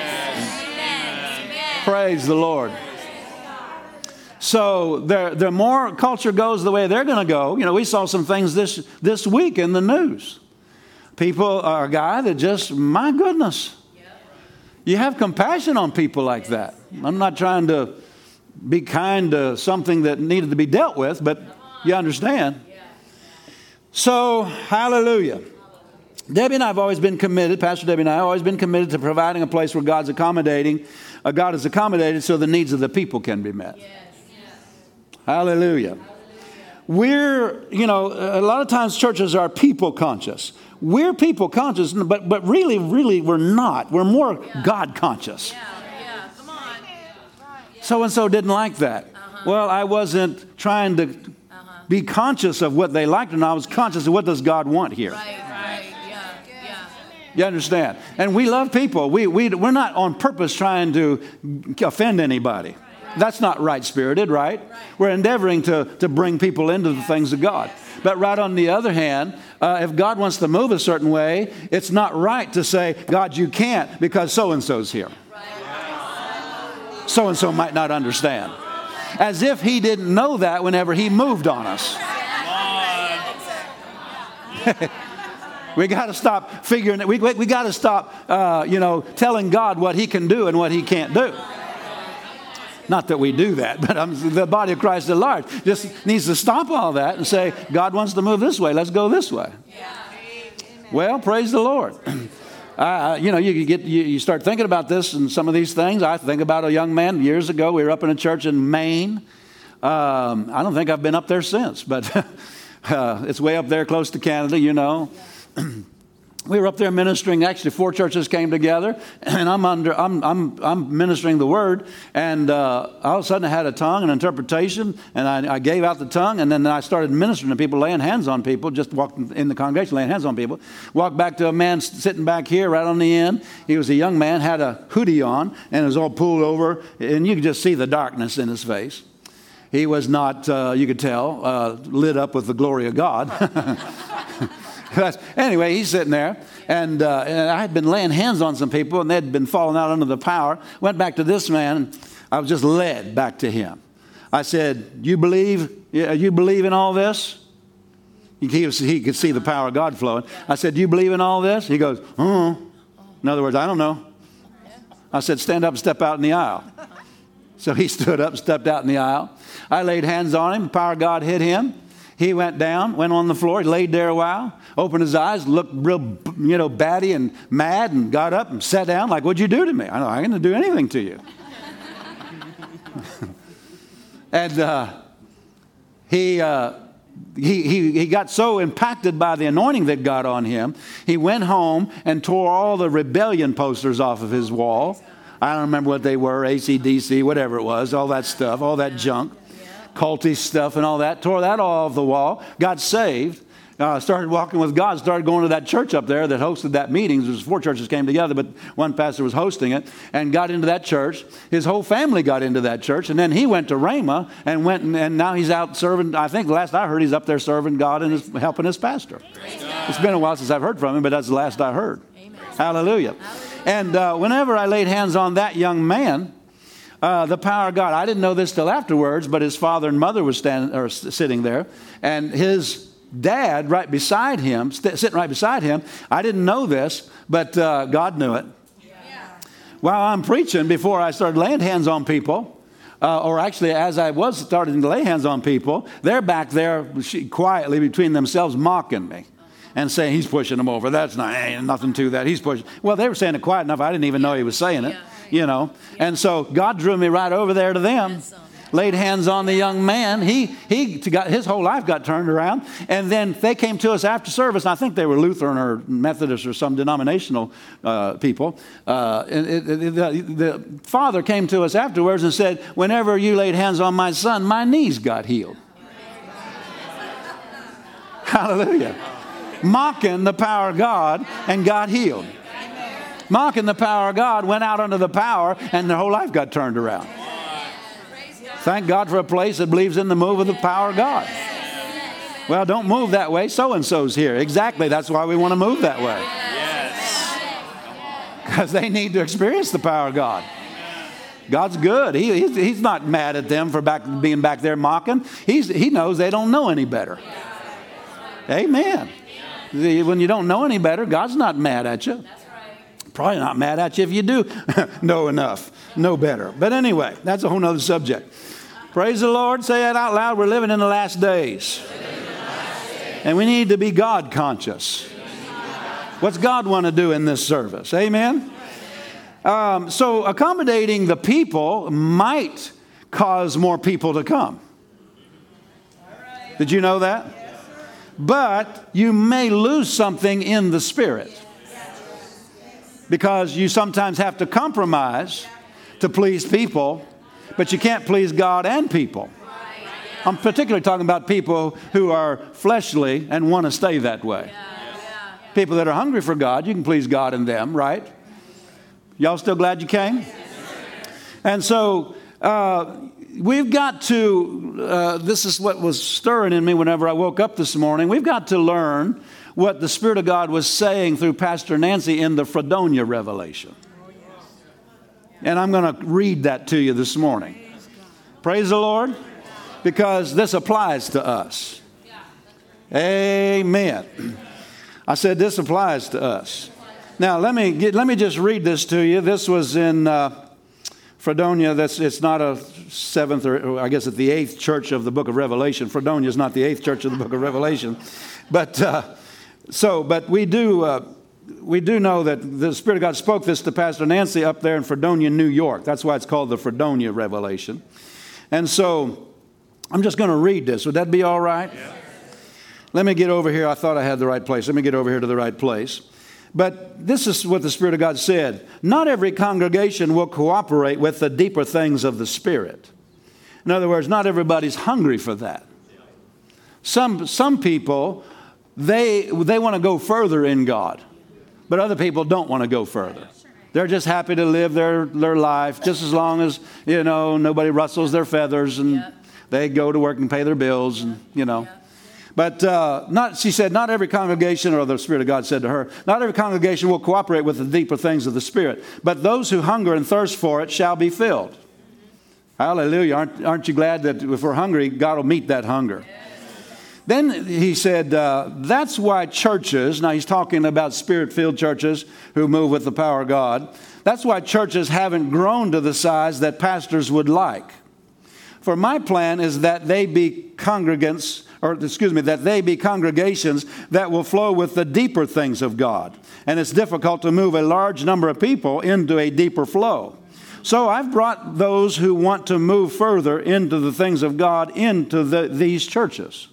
Speaker 1: Praise the Lord. So the, the more culture goes the way they're going to go, you know, we saw some things this, this week in the news. People are a guy that just, my goodness, you have compassion on people like that. I'm not trying to be kind to something that needed to be dealt with, but you understand. So, hallelujah. Debbie and I have always been committed, Pastor Debbie and I have always been committed to providing a place where God's accommodating, uh, God is accommodated so the needs of the people can be met. Yes. Hallelujah. Hallelujah. We're, you know, a lot of times churches are people conscious. We're people conscious, but but really, really we're not. We're more yeah. God conscious.
Speaker 3: Yeah, yeah, come on.
Speaker 1: So-and-so didn't like that. Uh-huh. Well, I wasn't trying to uh-huh. be conscious of what they liked, and I was conscious of what does God want here.
Speaker 3: Right, right, yeah, yeah.
Speaker 1: You understand? And we love people. We, we, we're not on purpose trying to offend anybody. That's not right-spirited, right? We're endeavoring to, to bring people into the things of God. But right on the other hand, uh, if God wants to move a certain way, it's not right to say, God, you can't because so-and-so's here. So-and-so might not understand. As if He didn't know that whenever He moved on us. We got to stop figuring it. We, we, we got to stop, uh, you know, telling God what he can do and what he can't do. Not that we do that, but um, the body of Christ at large just needs to stop all that and say, God wants to move this way. Let's go this way. Well, praise the Lord. Uh, you know, you get you, you start thinking about this and some of these things. I think about a young man years ago. We were up in a church in Maine. Um, I don't think I've been up there since, but uh, it's way up there close to Canada, you know. We were up there ministering. Actually, four churches came together, and I'm under. I'm I'm I'm ministering the word, and uh, all of a sudden I had a tongue, an interpretation, and I, I gave out the tongue, and then I started ministering to people, laying hands on people. Just walking in the congregation, laying hands on people. Walked back to a man sitting back here, right on the end. He was a young man, had a hoodie on, and it was all pulled over, and you could just see the darkness in his face. He was not, uh, you could tell, uh, lit up with the glory of God. Anyway, he's sitting there, and, uh, and I had been laying hands on some people, and they'd been falling out under the power. Went back to this man, and I was just led back to him. I said, "You believe? You believe in all this?" He, was, he could see the power of God flowing. I said, "Do you believe in all this?" He goes, "Uh-huh." In other words, I don't know. I said, "Stand up and step out in the aisle." So he stood up, stepped out in the aisle. I laid hands on him. The power of God hit him. He went down, went on the floor, he laid there a while, opened his eyes, looked real, you know, batty and mad, and got up and sat down like, "What'd you do to me?" I know, "I didn't do anything to you." and uh, he, uh, he, he, he got so impacted by the anointing that got on him, he went home and tore all the rebellion posters off of his wall. I don't remember what they were, A C D C, whatever it was, all that stuff, all that junk. Culty stuff and all that, tore that all off the wall, got saved, uh, started walking with God, started going to that church up there that hosted that meeting. There was four churches came together, but one pastor was hosting it, and got into that church. His whole family got into that church, and then he went to Rhema and went, and, and now he's out serving. I think the last I heard, he's up there serving God and his, helping his pastor. It's been a while since I've heard from him, but that's the last I heard. Amen. Hallelujah. And uh, whenever I laid hands on that young man, Uh, the power of God. I didn't know this till afterwards, but his father and mother were standing or sitting there, and his dad right beside him, st- sitting right beside him. I didn't know this, but uh, God knew it. Yeah. While I'm preaching, before I started laying hands on people, uh, or actually as I was starting to lay hands on people, they're back there quietly between themselves mocking me and saying, "He's pushing them over. That's not ain't nothing to that. He's pushing." Well, they were saying it quiet enough. I didn't even know he was saying it. You know, and so God drew me right over there to them, laid hands on the young man. He he got his whole life got turned around, and then they came to us after service. And I think they were Lutheran or Methodist or some denominational uh, people. Uh, and it, it, the, the father came to us afterwards and said, "Whenever you laid hands on my son, my knees got healed." Hallelujah! Mocking the power of God, and got healed. Mocking the power of God, went out under the power, and their whole life got turned around. Thank God for a place that believes in the move of the power of God. Well, don't move that way. So-and-so's here. Exactly. That's why we want to move that way. Yes. Because they need to experience the power of God. God's good. He, he's, he's not mad at them for back, being back there mocking. He's, he knows they don't know any better. Amen. When you don't know any better, God's not mad at you. Probably not mad at you if you do know enough, know better. But anyway, that's a whole nother subject. Praise the Lord. Say it out loud. We're living in the last days. And we need to be God conscious. What's God want to do in this service? Amen? Um, so accommodating the people might cause more people to come. Did you know that? But you may lose something in the spirit. Because you sometimes have to compromise to please people, but you can't please God and people. I'm particularly talking about people who are fleshly and want to stay that way. People that are hungry for God, you can please God and them, right? Y'all still glad you came? And so uh, we've got to, uh, this is what was stirring in me whenever I woke up this morning. We've got to learn what the Spirit of God was saying through Pastor Nancy in the Fredonia revelation. And I'm going to read that to you this morning. Praise the Lord. Because this applies to us. Amen. I said this applies to us. Now, let me get, let me just read this to you. This was in uh, Fredonia. That's it's not a seventh or I guess it's the eighth church of the book of Revelation. Fredonia is not the eighth church of the book of Revelation, but uh, so but we do uh, we do know that the Spirit of God spoke this to Pastor Nancy up there in Fredonia, New York. That's why it's called the Fredonia Revelation. And so I'm just going to read this. Would that be all right? Yeah. Let me get over here. I thought I had the right place. Let me get over here to the right place. But this is what the Spirit of God said. Not every congregation will cooperate with the deeper things of the Spirit. In other words, not everybody's hungry for that. Some, some people, they, they want to go further in God. But other people don't want to go further. They're just happy to live their, their life just as long as, you know, nobody rustles their feathers and yep. they go to work and pay their bills and, you know. Yep. But uh, not, she said, not every congregation, or the Spirit of God said to her, not every congregation will cooperate with the deeper things of the Spirit. But those who hunger and thirst for it shall be filled. Hallelujah. Aren't, aren't you glad that if we're hungry, God will meet that hunger? Yes. Then he said, uh, that's why churches, now he's talking about Spirit-filled churches who move with the power of God. That's why churches haven't grown to the size that pastors would like. For my plan is that they be congregants, or excuse me, that they be congregations that will flow with the deeper things of God. And it's difficult to move a large number of people into a deeper flow. So I've brought those who want to move further into the things of God into the, these churches.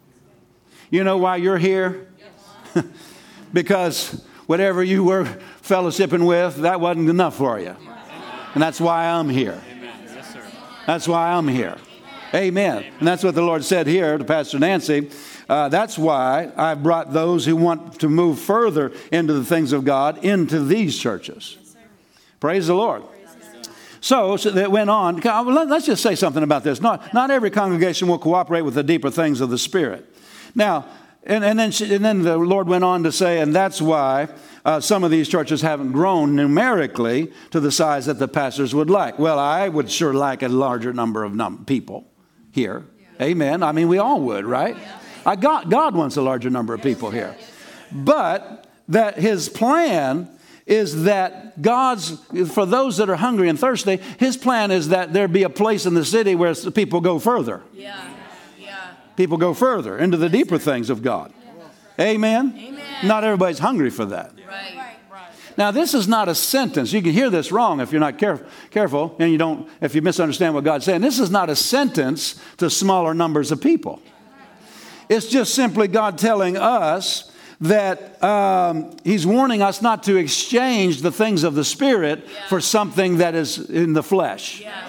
Speaker 1: You know why you're here? Yes. Because whatever you were fellowshipping with, that wasn't enough for you. And that's why I'm here. Yes, sir. That's why I'm here. Amen. Amen. And that's what the Lord said here to Pastor Nancy. Uh, that's why I've brought those who want to move further into the things of God into these churches. Yes, praise the Lord. Praise so, so it went on. Let's just say something about this. Not, not every congregation will cooperate with the deeper things of the Spirit. Now, and, and, then she, and then the Lord went on to say, and that's why uh, some of these churches haven't grown numerically to the size that the pastors would like. Well, I would sure like a larger number of num- people here. Yeah. Amen. I mean, we all would, right? Yeah. I got, God wants a larger number of people here. But that his plan is that God's, for those that are hungry and thirsty, his plan is that there be a place in the city where people go further. Yeah. People go further into the deeper things of God. Amen? Amen. Not everybody's hungry for that. Right. Now, this is not a sentence. You can hear this wrong if you're not caref- careful and you don't, if you misunderstand what God's saying. This is not a sentence to smaller numbers of people. It's just simply God telling us that um, he's warning us not to exchange the things of the Spirit yeah. for something that is in the flesh. Yeah.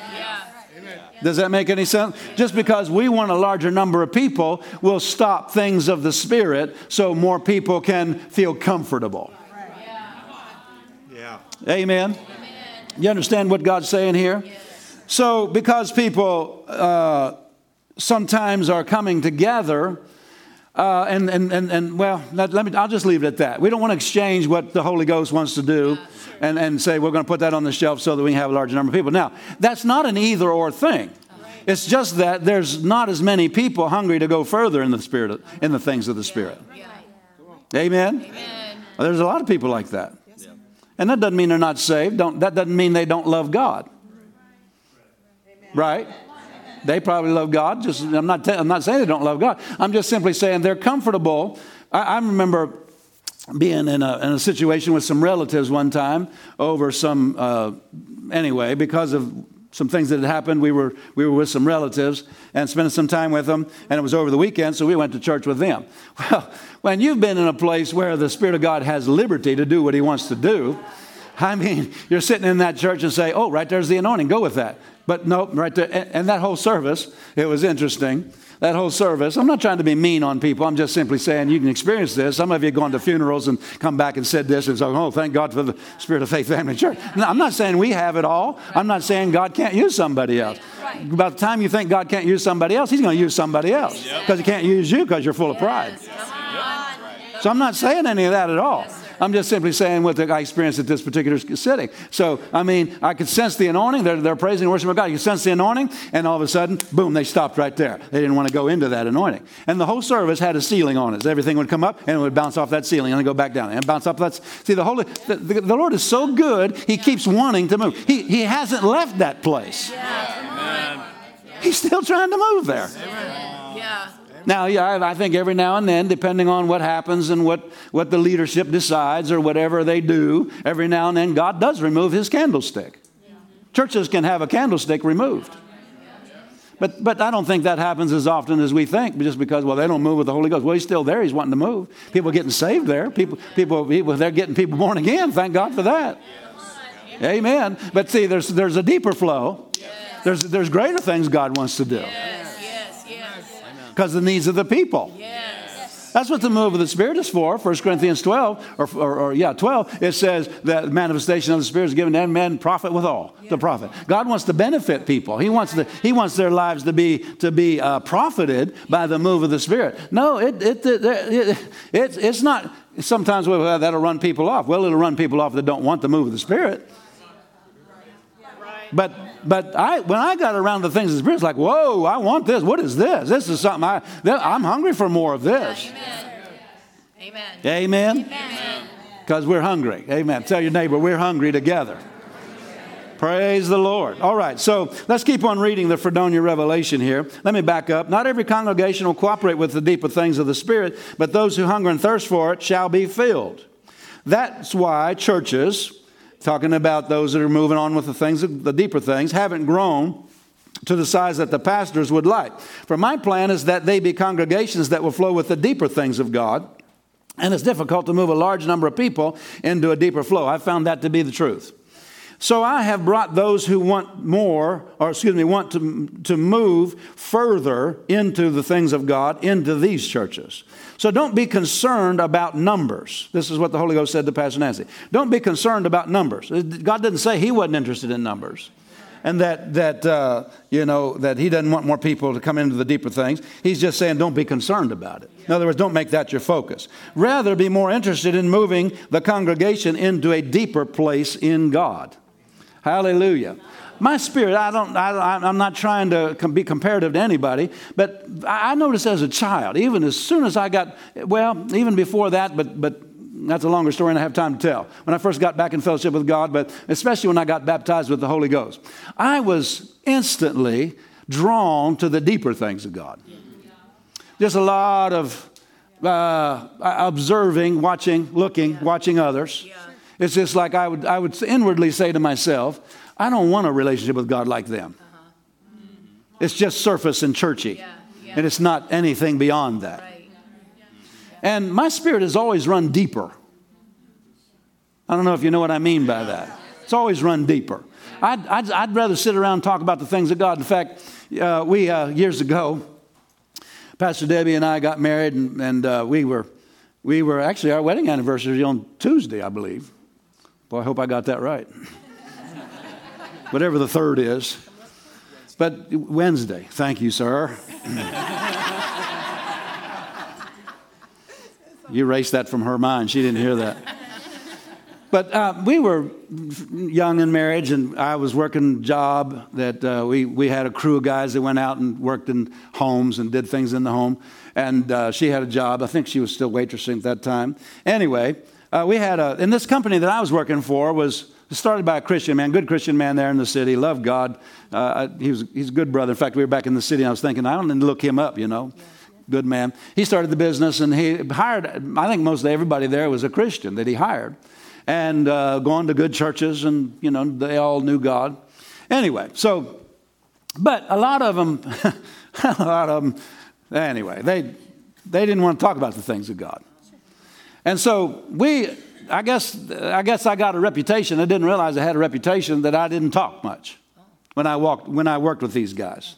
Speaker 1: Does that make any sense? Just because we want a larger number of people will stop things of the Spirit so more people can feel comfortable. Yeah. Amen. Amen. You understand what God's saying here? Yes. So because people uh, sometimes are coming together uh, and, and, and, and, well, let, let me, I'll just leave it at that. We don't want to exchange what the Holy Ghost wants to do. And, and say, we're going to put that on the shelf so that we can have a large number of people. Now, that's not an either or thing. It's just that there's not as many people hungry to go further in the Spirit, in the things of the Spirit. Amen? Amen. Well, there's a lot of people like that. And that doesn't mean they're not saved. Don't, that doesn't mean they don't love God. Right? They probably love God. Just I'm not, I'm not saying they don't love God. I'm just simply saying they're comfortable. I, I remember being in a, in a situation with some relatives one time over some, uh, anyway, because of some things that had happened, we were we were with some relatives and spending some time with them, and it was over the weekend, so we went to church with them. Well, when you've been in a place where the Spirit of God has liberty to do what he wants to do, I mean, you're sitting in that church and say, oh, right there's the anointing, go with that. But no, right there, and, and that whole service, it was interesting. That whole service, I'm not trying to be mean on people. I'm just simply saying you can experience this. Some of you have gone to funerals and come back and said this and so, oh, thank God for the Spirit of Faith Family Church. No, I'm not saying we have it all. I'm not saying God can't use somebody else. By the time you think God can't use somebody else, he's going to use somebody else because he can't use you because you're full of pride. So I'm not saying any of that at all. I'm just simply saying what I experienced at this particular sitting. So, I mean, I could sense the anointing. They're, they're praising and worshiping God. You sense the anointing, and all of a sudden, boom, they stopped right there. They didn't want to go into that anointing. And the whole service had a ceiling on it. So everything would come up, and it would bounce off that ceiling, and go back down, and bounce off that. See, the Holy, the, the, the Lord is so good, He keeps wanting to move. He, he hasn't left that place.
Speaker 3: Yeah.
Speaker 1: He's still trying to move there.
Speaker 3: Yeah.
Speaker 1: Now, yeah, I I think every now and then, depending on what happens and what, what the leadership decides or whatever they do, every now and then God does remove His candlestick. Churches can have a candlestick removed. But but I don't think that happens as often as we think, just because, well, they don't move with the Holy Ghost. Well, He's still there. He's wanting to move. People are getting saved there. People, people, people they're getting people born again. Thank God for that. Amen. But see, there's there's a deeper flow. There's there's greater things God wants to do. Because of the needs of the people.
Speaker 3: Yes.
Speaker 1: That's what the move of the Spirit is for. First Corinthians twelve, or, or, or yeah, twelve, it says that the manifestation of the Spirit is given to every man profit withal, the prophet. God wants to benefit people. He wants the, He wants their lives to be to be uh, profited by the move of the Spirit. No, it, it, it, it, it it's not. Sometimes well, that'll run people off. Well, it'll run people off that don't want the move of the Spirit. But but I when I got around the things of the Spirit, it's like, whoa, I want this. What is this? This is something I, I'm hungry for more of this.
Speaker 3: Amen.
Speaker 1: Amen.
Speaker 3: Amen.
Speaker 1: Because we're hungry. Amen. Tell your neighbor, we're hungry together. Praise the Lord. All right, so let's keep on reading the Fredonia Revelation here. Let me back up. Not every congregation will cooperate with the deeper things of the Spirit, but those who hunger and thirst for it shall be filled. That's why churches, talking about those that are moving on with the things, the deeper things, haven't grown to the size that the pastors would like. For my plan is that they be congregations that will flow with the deeper things of God. And it's difficult to move a large number of people into a deeper flow. I found that to be the truth. So I have brought those who want more, or excuse me, want to, to move further into the things of God, into these churches. So don't be concerned about numbers. This is what the Holy Ghost said to Pastor Nancy. Don't be concerned about numbers. God didn't say He wasn't interested in numbers. And that, that uh, you know, that He doesn't want more people to come into the deeper things. He's just saying don't be concerned about it. In other words, don't make that your focus. Rather, be more interested in moving the congregation into a deeper place in God. Hallelujah. My spirit, I don't, I, I'm not trying to be comparative to anybody, but I noticed as a child, even as soon as I got, well, even before that, but but that's a longer story and I have time to tell. When I first got back in fellowship with God, but especially when I got baptized with the Holy Ghost, I was instantly drawn to the deeper things of God. Just a lot of uh, observing, watching, looking, watching others. It's just like I would I would inwardly say to myself, I don't want a relationship with God like them. Uh-huh. It's just surface and churchy. Yeah, yeah. And it's not anything beyond that. Right. And my spirit has always run deeper. I don't know if you know what I mean by that. It's always run deeper. I'd, I'd, I'd rather sit around and talk about the things of God. In fact, uh, we uh, years ago, Pastor Debbie and I got married, and, and uh, we were we were actually, our wedding anniversary on Tuesday, I believe. Boy, I hope I got that right. Whatever the third is. But Wednesday. Thank you, sir. You erased that from her mind. She didn't hear that. But uh, we were young in marriage, and I was working a job that uh, we, we had a crew of guys that went out and worked in homes and did things in the home. And uh, she had a job. I think she was still waitressing at that time. Anyway, uh, we had a, and this company that I was working for was started by a Christian man, good Christian man there in the city, loved God. Uh, he was, he's a good brother. In fact, we were back in the city, and I was thinking, I don't need to look him up, you know. Good man. He started the business, and he hired, I think mostly everybody there was a Christian that he hired. And uh, going to good churches, and, you know, they all knew God. Anyway, so, but a lot of them, a lot of them, anyway, they they didn't want to talk about the things of God. And so we, I guess, I guess I got a reputation. I didn't realize I had a reputation that I didn't talk much when I walked, when I worked with these guys.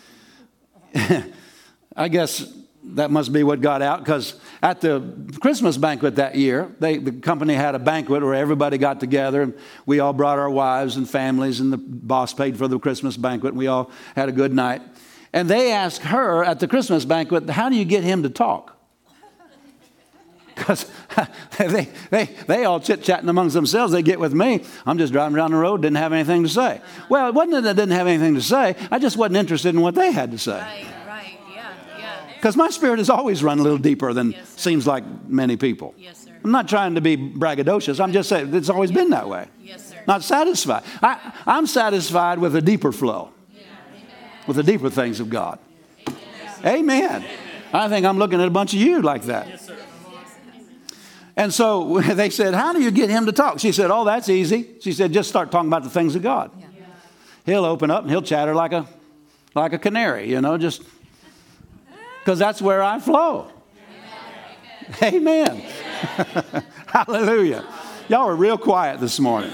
Speaker 1: I guess that must be what got out, because at the Christmas banquet that year, they, the company had a banquet where everybody got together, and we all brought our wives and families, and the boss paid for the Christmas banquet, and we all had a good night. And they asked her at the Christmas banquet, how do you get him to talk? Because they, they, they all chit-chatting amongst themselves. They get with me. I'm just driving down the road, didn't have anything to say. Well, it wasn't that I didn't have anything to say. I just wasn't interested in what they had to say.
Speaker 3: Right, right, yeah, yeah.
Speaker 1: Because my spirit has always run a little deeper than
Speaker 3: Yes, sir.
Speaker 1: seems like many people.
Speaker 3: Yes, sir.
Speaker 1: I'm not trying to be braggadocious. I'm just saying it's always been that way.
Speaker 3: Yes, sir.
Speaker 1: Not satisfied. I, I'm satisfied with a deeper flow, with the deeper things of God. Amen. I think I'm looking at a bunch of you like that.
Speaker 4: Yes, sir.
Speaker 1: And so they said, how do you get him to talk? She said, oh, that's easy. She said, just start talking about the things of God. He'll open up and he'll chatter like a like a canary, you know, just because that's where I flow. Amen. Hallelujah. Y'all are real quiet this morning.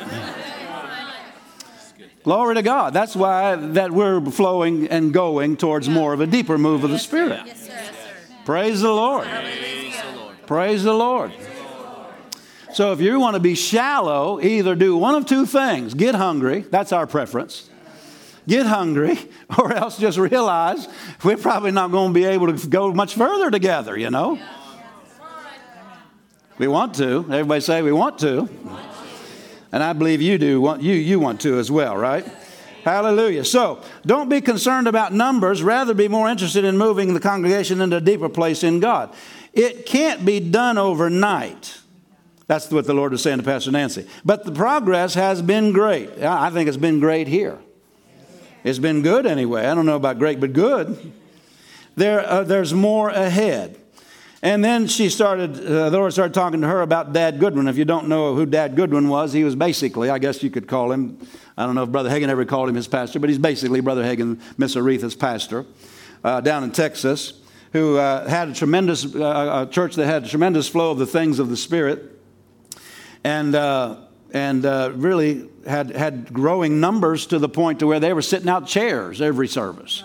Speaker 1: Glory to God. That's why that we're flowing and going towards more of a deeper move of the Spirit.
Speaker 3: Yes, sir. Yes, sir.
Speaker 1: Praise the Lord. Praise the Lord. So if you want to be shallow, either do one of two things. Get hungry. That's our preference. Get hungry, or else just realize we're probably not going to be able to go much further together, you know. We want to. Everybody say we want to. And I believe you do. Want, you, you want to as well, right? Hallelujah. So don't be concerned about numbers. Rather be more interested in moving the congregation into a deeper place in God. It can't be done overnight. That's what the Lord was saying to Pastor Nancy. But the progress has been great. I think it's been great here. It's been good anyway. I don't know about great, but good. There, uh, there's more ahead. And then she started, uh, the Lord started talking to her about Dad Goodwin. If you don't know who Dad Goodwin was, he was basically, I guess you could call him, I don't know if Brother Hagin ever called him his pastor, but he's basically Brother Hagin, Miss Aretha's pastor uh, down in Texas, who uh, had a tremendous, uh, a church that had a tremendous flow of the things of the Spirit. And uh, and uh, really had had growing numbers to the point to where they were sitting out chairs every service.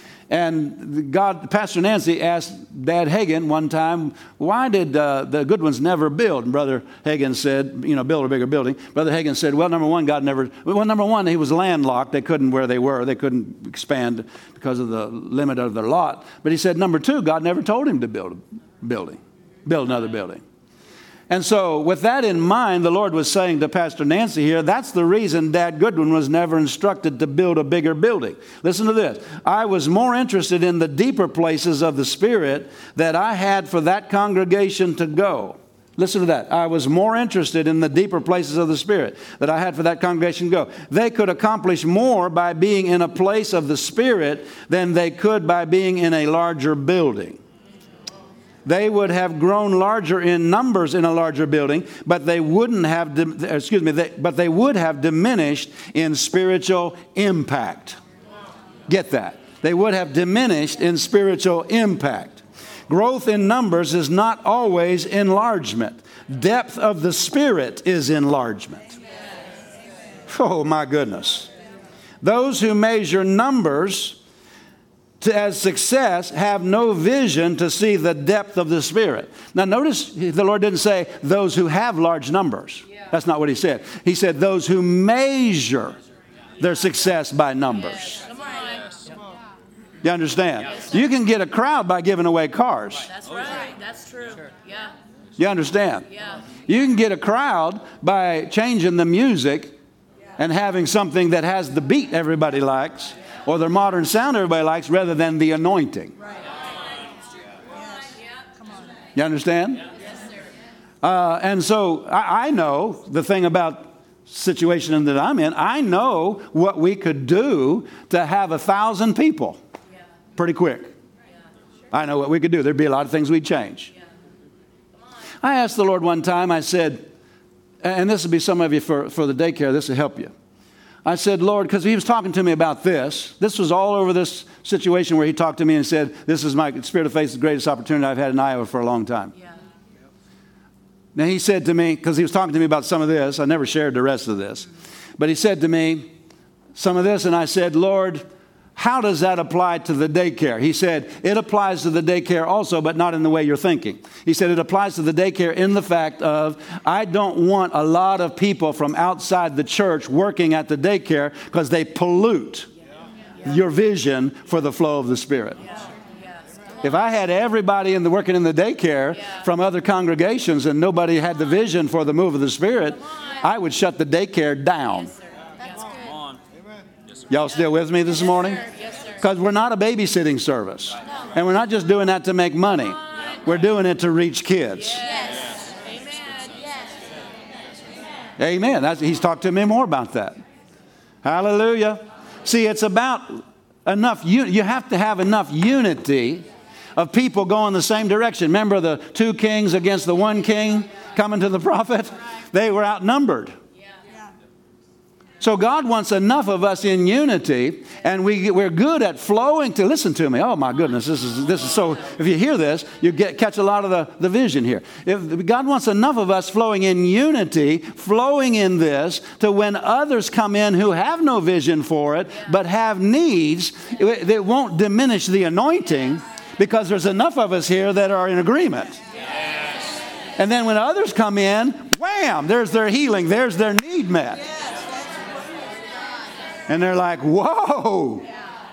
Speaker 1: And God, Pastor Nancy asked Dad Hagin one time, why did uh, the Goodwins never build? And Brother Hagin said, you know, build a bigger building. Brother Hagin said, well, number one, God never, well, number one, he was landlocked. They couldn't where they were. They couldn't expand because of the limit of their lot. But he said, number two, God never told him to build a building, build another building. And so with that in mind, the Lord was saying to Pastor Nancy here, that's the reason Dad Goodwin was never instructed to build a bigger building. Listen to this. I was more interested in the deeper places of the Spirit that I had for that congregation to go. Listen to that. I was more interested in the deeper places of the Spirit that I had for that congregation to go. They could accomplish more by being in a place of the Spirit than they could by being in a larger building. They would have grown larger in numbers in a larger building, but they wouldn't have, excuse me, they, but they would have diminished in spiritual impact. Get that? They would have diminished in spiritual impact. Growth in numbers is not always enlargement. Depth of the Spirit is enlargement. Oh, my goodness. Those who measure numbers To, as success, have no vision to see the depth of the Spirit. Now notice the Lord didn't say those who have large numbers. That's not what he said. He said those who measure their success by numbers. You understand? You can get a crowd by giving away cars.
Speaker 3: That's right. That's true. Yeah.
Speaker 1: You understand?
Speaker 3: Yeah.
Speaker 1: You can get a crowd by changing the music and having something that has the beat everybody likes, or the modern sound everybody likes, rather than the anointing. You understand? Uh, and so I, I know the thing about situation that I'm in. I know what we could do to have a thousand people pretty quick. I know what we could do. There'd be a lot of things we'd change. I asked the Lord one time, I said, and this will be some of you for, for the daycare, this will help you. I said, Lord, because he was talking to me about this. This was all over this situation where he talked to me and said, this is my Spirit of Faith, the greatest opportunity I've had in Iowa for a long time. Yeah. Now he said to me, because he was talking to me about some of this, I never shared the rest of this, but he said to me some of this, and I said, Lord, how does that apply to the daycare? He said, it applies to the daycare also, but not in the way you're thinking. He said, it applies to the daycare in the fact of, I don't want a lot of people from outside the church working at the daycare because they pollute yeah. your vision for the flow of the Spirit. Yeah. If I had everybody in the working in the daycare
Speaker 3: Yeah.
Speaker 1: from other congregations and nobody had the vision for the move of the Spirit, I would shut the daycare down.
Speaker 3: Yes, sir. That's good.
Speaker 1: Y'all still with me this morning?
Speaker 3: Yes, sir.
Speaker 1: Because we're not a babysitting service. And we're not just doing that to make money. We're doing it to reach kids.
Speaker 3: Yes. Amen. Yes.
Speaker 1: Amen. That's, he's talked to me more about that. Hallelujah. See, it's about enough. You, you have to have enough unity of people going the same direction. Remember the two kings against the one king coming to the prophet? They were outnumbered. So God wants enough of us in unity, and we, we're good at flowing to, listen to me, oh my goodness, this is this is so, if you hear this, you get catch a lot of the, the vision here. If God wants enough of us flowing in unity, flowing in this, to when others come in who have no vision for it, but have needs, it, it won't diminish the anointing, because there's enough of us here that are in agreement. And then when others come in, wham, there's their healing, there's their need met. And they're like, whoa.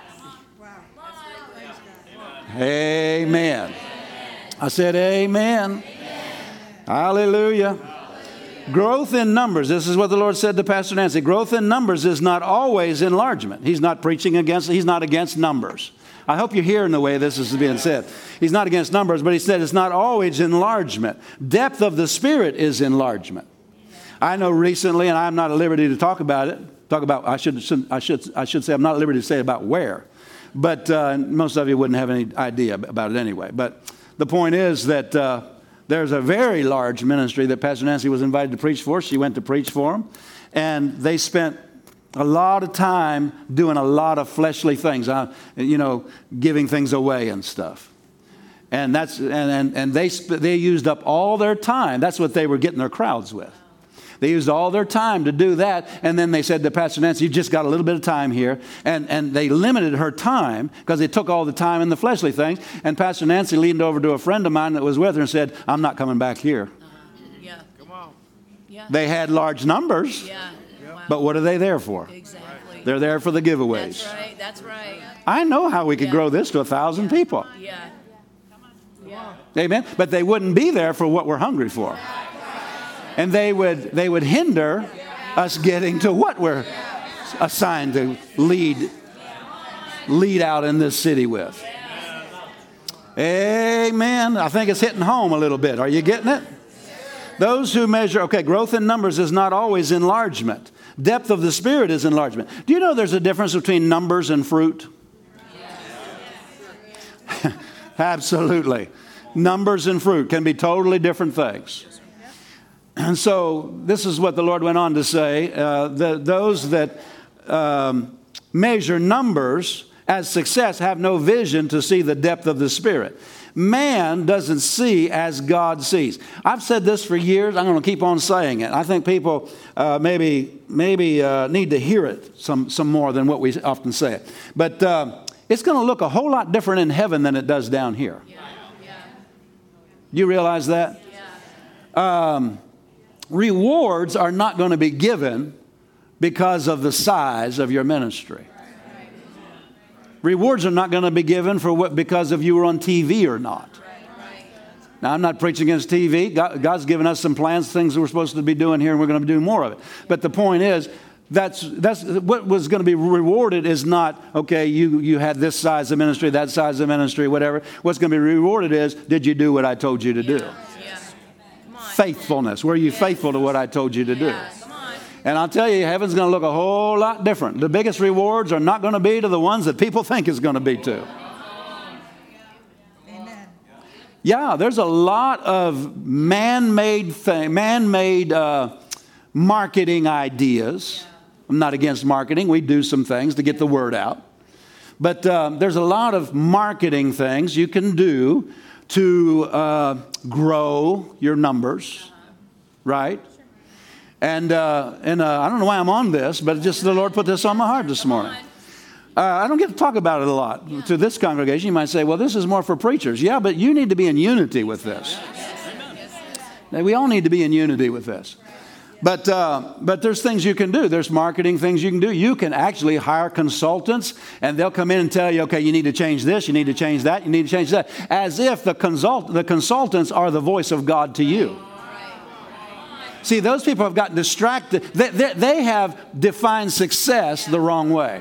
Speaker 1: Amen. I said amen. Hallelujah. Growth in numbers. This is what the Lord said to Pastor Nancy. Growth in numbers is not always enlargement. He's not preaching against, he's not against numbers. I hope you're hearing the way this is being said. He's not against numbers, but he said it's not always enlargement. Depth of the Spirit is enlargement. I know recently, and I'm not at liberty to talk about it, Talk about, I should, I should, I should say, I'm not at liberty to say about where. But uh, most of you wouldn't have any idea about it anyway. But the point is that uh, there's a very large ministry that Pastor Nancy was invited to preach for. She went to preach for them. And they spent a lot of time doing a lot of fleshly things, uh, you know, giving things away and stuff. And that's and, and, and they, they used up all their time. That's what they were getting their crowds with. They used all their time to do that. And then they said to Pastor Nancy, you've just got a little bit of time here. And, and they limited her time because they took all the time in the fleshly things. And Pastor Nancy leaned over to a friend of mine that was with her and said, I'm not coming back here.
Speaker 3: Uh-huh. Yeah. Come on. Yeah.
Speaker 1: They had large numbers.
Speaker 3: Yeah. Wow.
Speaker 1: But what are they there for?
Speaker 3: Exactly.
Speaker 1: They're there for the giveaways.
Speaker 3: That's right. That's right.
Speaker 1: I know how we could
Speaker 3: Yeah.
Speaker 1: grow this to a thousand people.
Speaker 3: Yeah. Yeah.
Speaker 1: Amen. But they wouldn't be there for what we're hungry for. And they would they would hinder us getting to what we're assigned to lead lead out in this city with. Amen. I think it's hitting home a little bit. Are you getting it? Those who measure, okay, growth in numbers is not always enlargement. Depth of the Spirit is enlargement. Do you know there's a difference between numbers and fruit? Absolutely. Numbers and fruit can be totally different things. And so this is what the Lord went on to say. Uh, the, those that um, measure numbers as success have no vision to see the depth of the Spirit. Man doesn't see as God sees. I've said this for years. I'm going to keep on saying it. I think people uh, maybe maybe uh, need to hear it some, some more than what we often say it. But uh, it's going to look a whole lot different in heaven than it does down here.
Speaker 3: Yeah. Yeah.
Speaker 1: You realize that?
Speaker 3: Yeah.
Speaker 1: Um, rewards are not going to be given because of the size of your ministry. Rewards are not going to be given for what because of you were on T V or not. Now, I'm not preaching against T V. God, God's given us some plans, things that we're supposed to be doing here, and we're going to do more of it. But the point is, that's that's what was going to be rewarded is not, okay, you, you had this size of ministry, that size of ministry, whatever. What's going to be rewarded is, did you do what I told you to do?
Speaker 3: Yeah. Come on.
Speaker 1: Faithfulness. Were you faithful to what I told you to do?
Speaker 3: Yeah. Come on.
Speaker 1: And I'll tell you, heaven's going to look a whole lot different. The biggest rewards are not going to be to the ones that people think it's going to be to.
Speaker 4: Amen.
Speaker 1: Yeah, there's a lot of man-made thing, man-made uh, marketing ideas. I'm not against marketing. We do some things to get the word out. But uh, there's a lot of marketing things you can do to uh, grow your numbers, right? And uh, and uh, I don't know why I'm on this, but just the Lord put this on my heart this morning. Uh, I don't get to talk about it a lot yeah. to this congregation. You might say, well, this is more for preachers. Yeah, but you need to be in unity with this. Yes. Yes. We all need to be in unity with this. But uh, but there's things you can do. There's marketing things you can do. You can actually hire consultants, and they'll come in and tell you, okay, you need to change this, you need to change that, you need to change that, as if the consult the consultants are the voice of God to you. See, those people have gotten distracted. They, they, they have defined success the wrong way.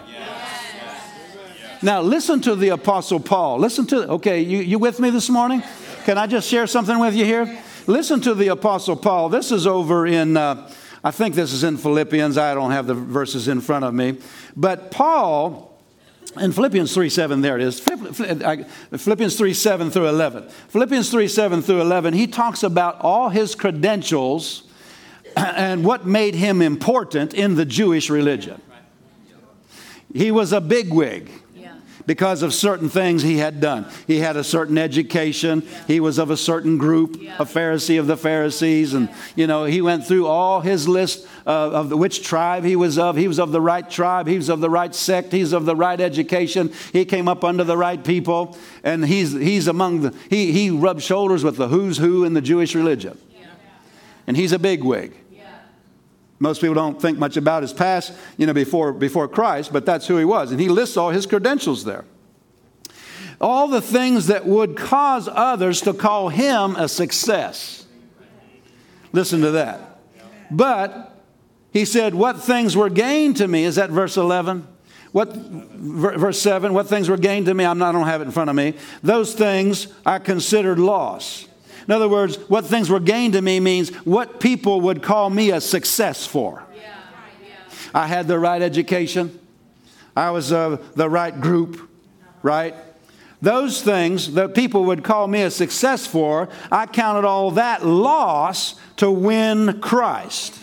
Speaker 1: Now, listen to the Apostle Paul. Listen to, okay, you, you with me this morning? Can I just share something with you here? Listen to the Apostle Paul. This is over in, uh, I think this is in Philippians. I don't have the verses in front of me. But Paul, in Philippians three seven, there it is. Philippians three seven through eleven. Philippians three seven through eleven, he talks about all his credentials and what made him important in the Jewish religion. He was a bigwig because of certain things he had done. He had a certain education. He was of a certain group, a Pharisee of the Pharisees. And, you know, he went through all his list of, of which tribe he was of. He was of the right tribe. He was of the right sect. He's of the right education. He came up under the right people. And he's he's among the, he, he rubbed shoulders with the who's who in the Jewish religion. And he's a bigwig. Most people don't think much about his past, you know, before, before Christ, but that's who he was. And he lists all his credentials there. All the things that would cause others to call him a success. Listen to that. But he said, what things were gained to me? Is that verse eleven? What, verse seven, what things were gained to me? I'm not, I don't have it in front of me. Those things I considered loss. In other words, what things were gained to me means what people would call me a success for. Yeah, yeah. I had the right education. I was of the right group, right? Those things that people would call me a success for, I counted all that loss to win Christ.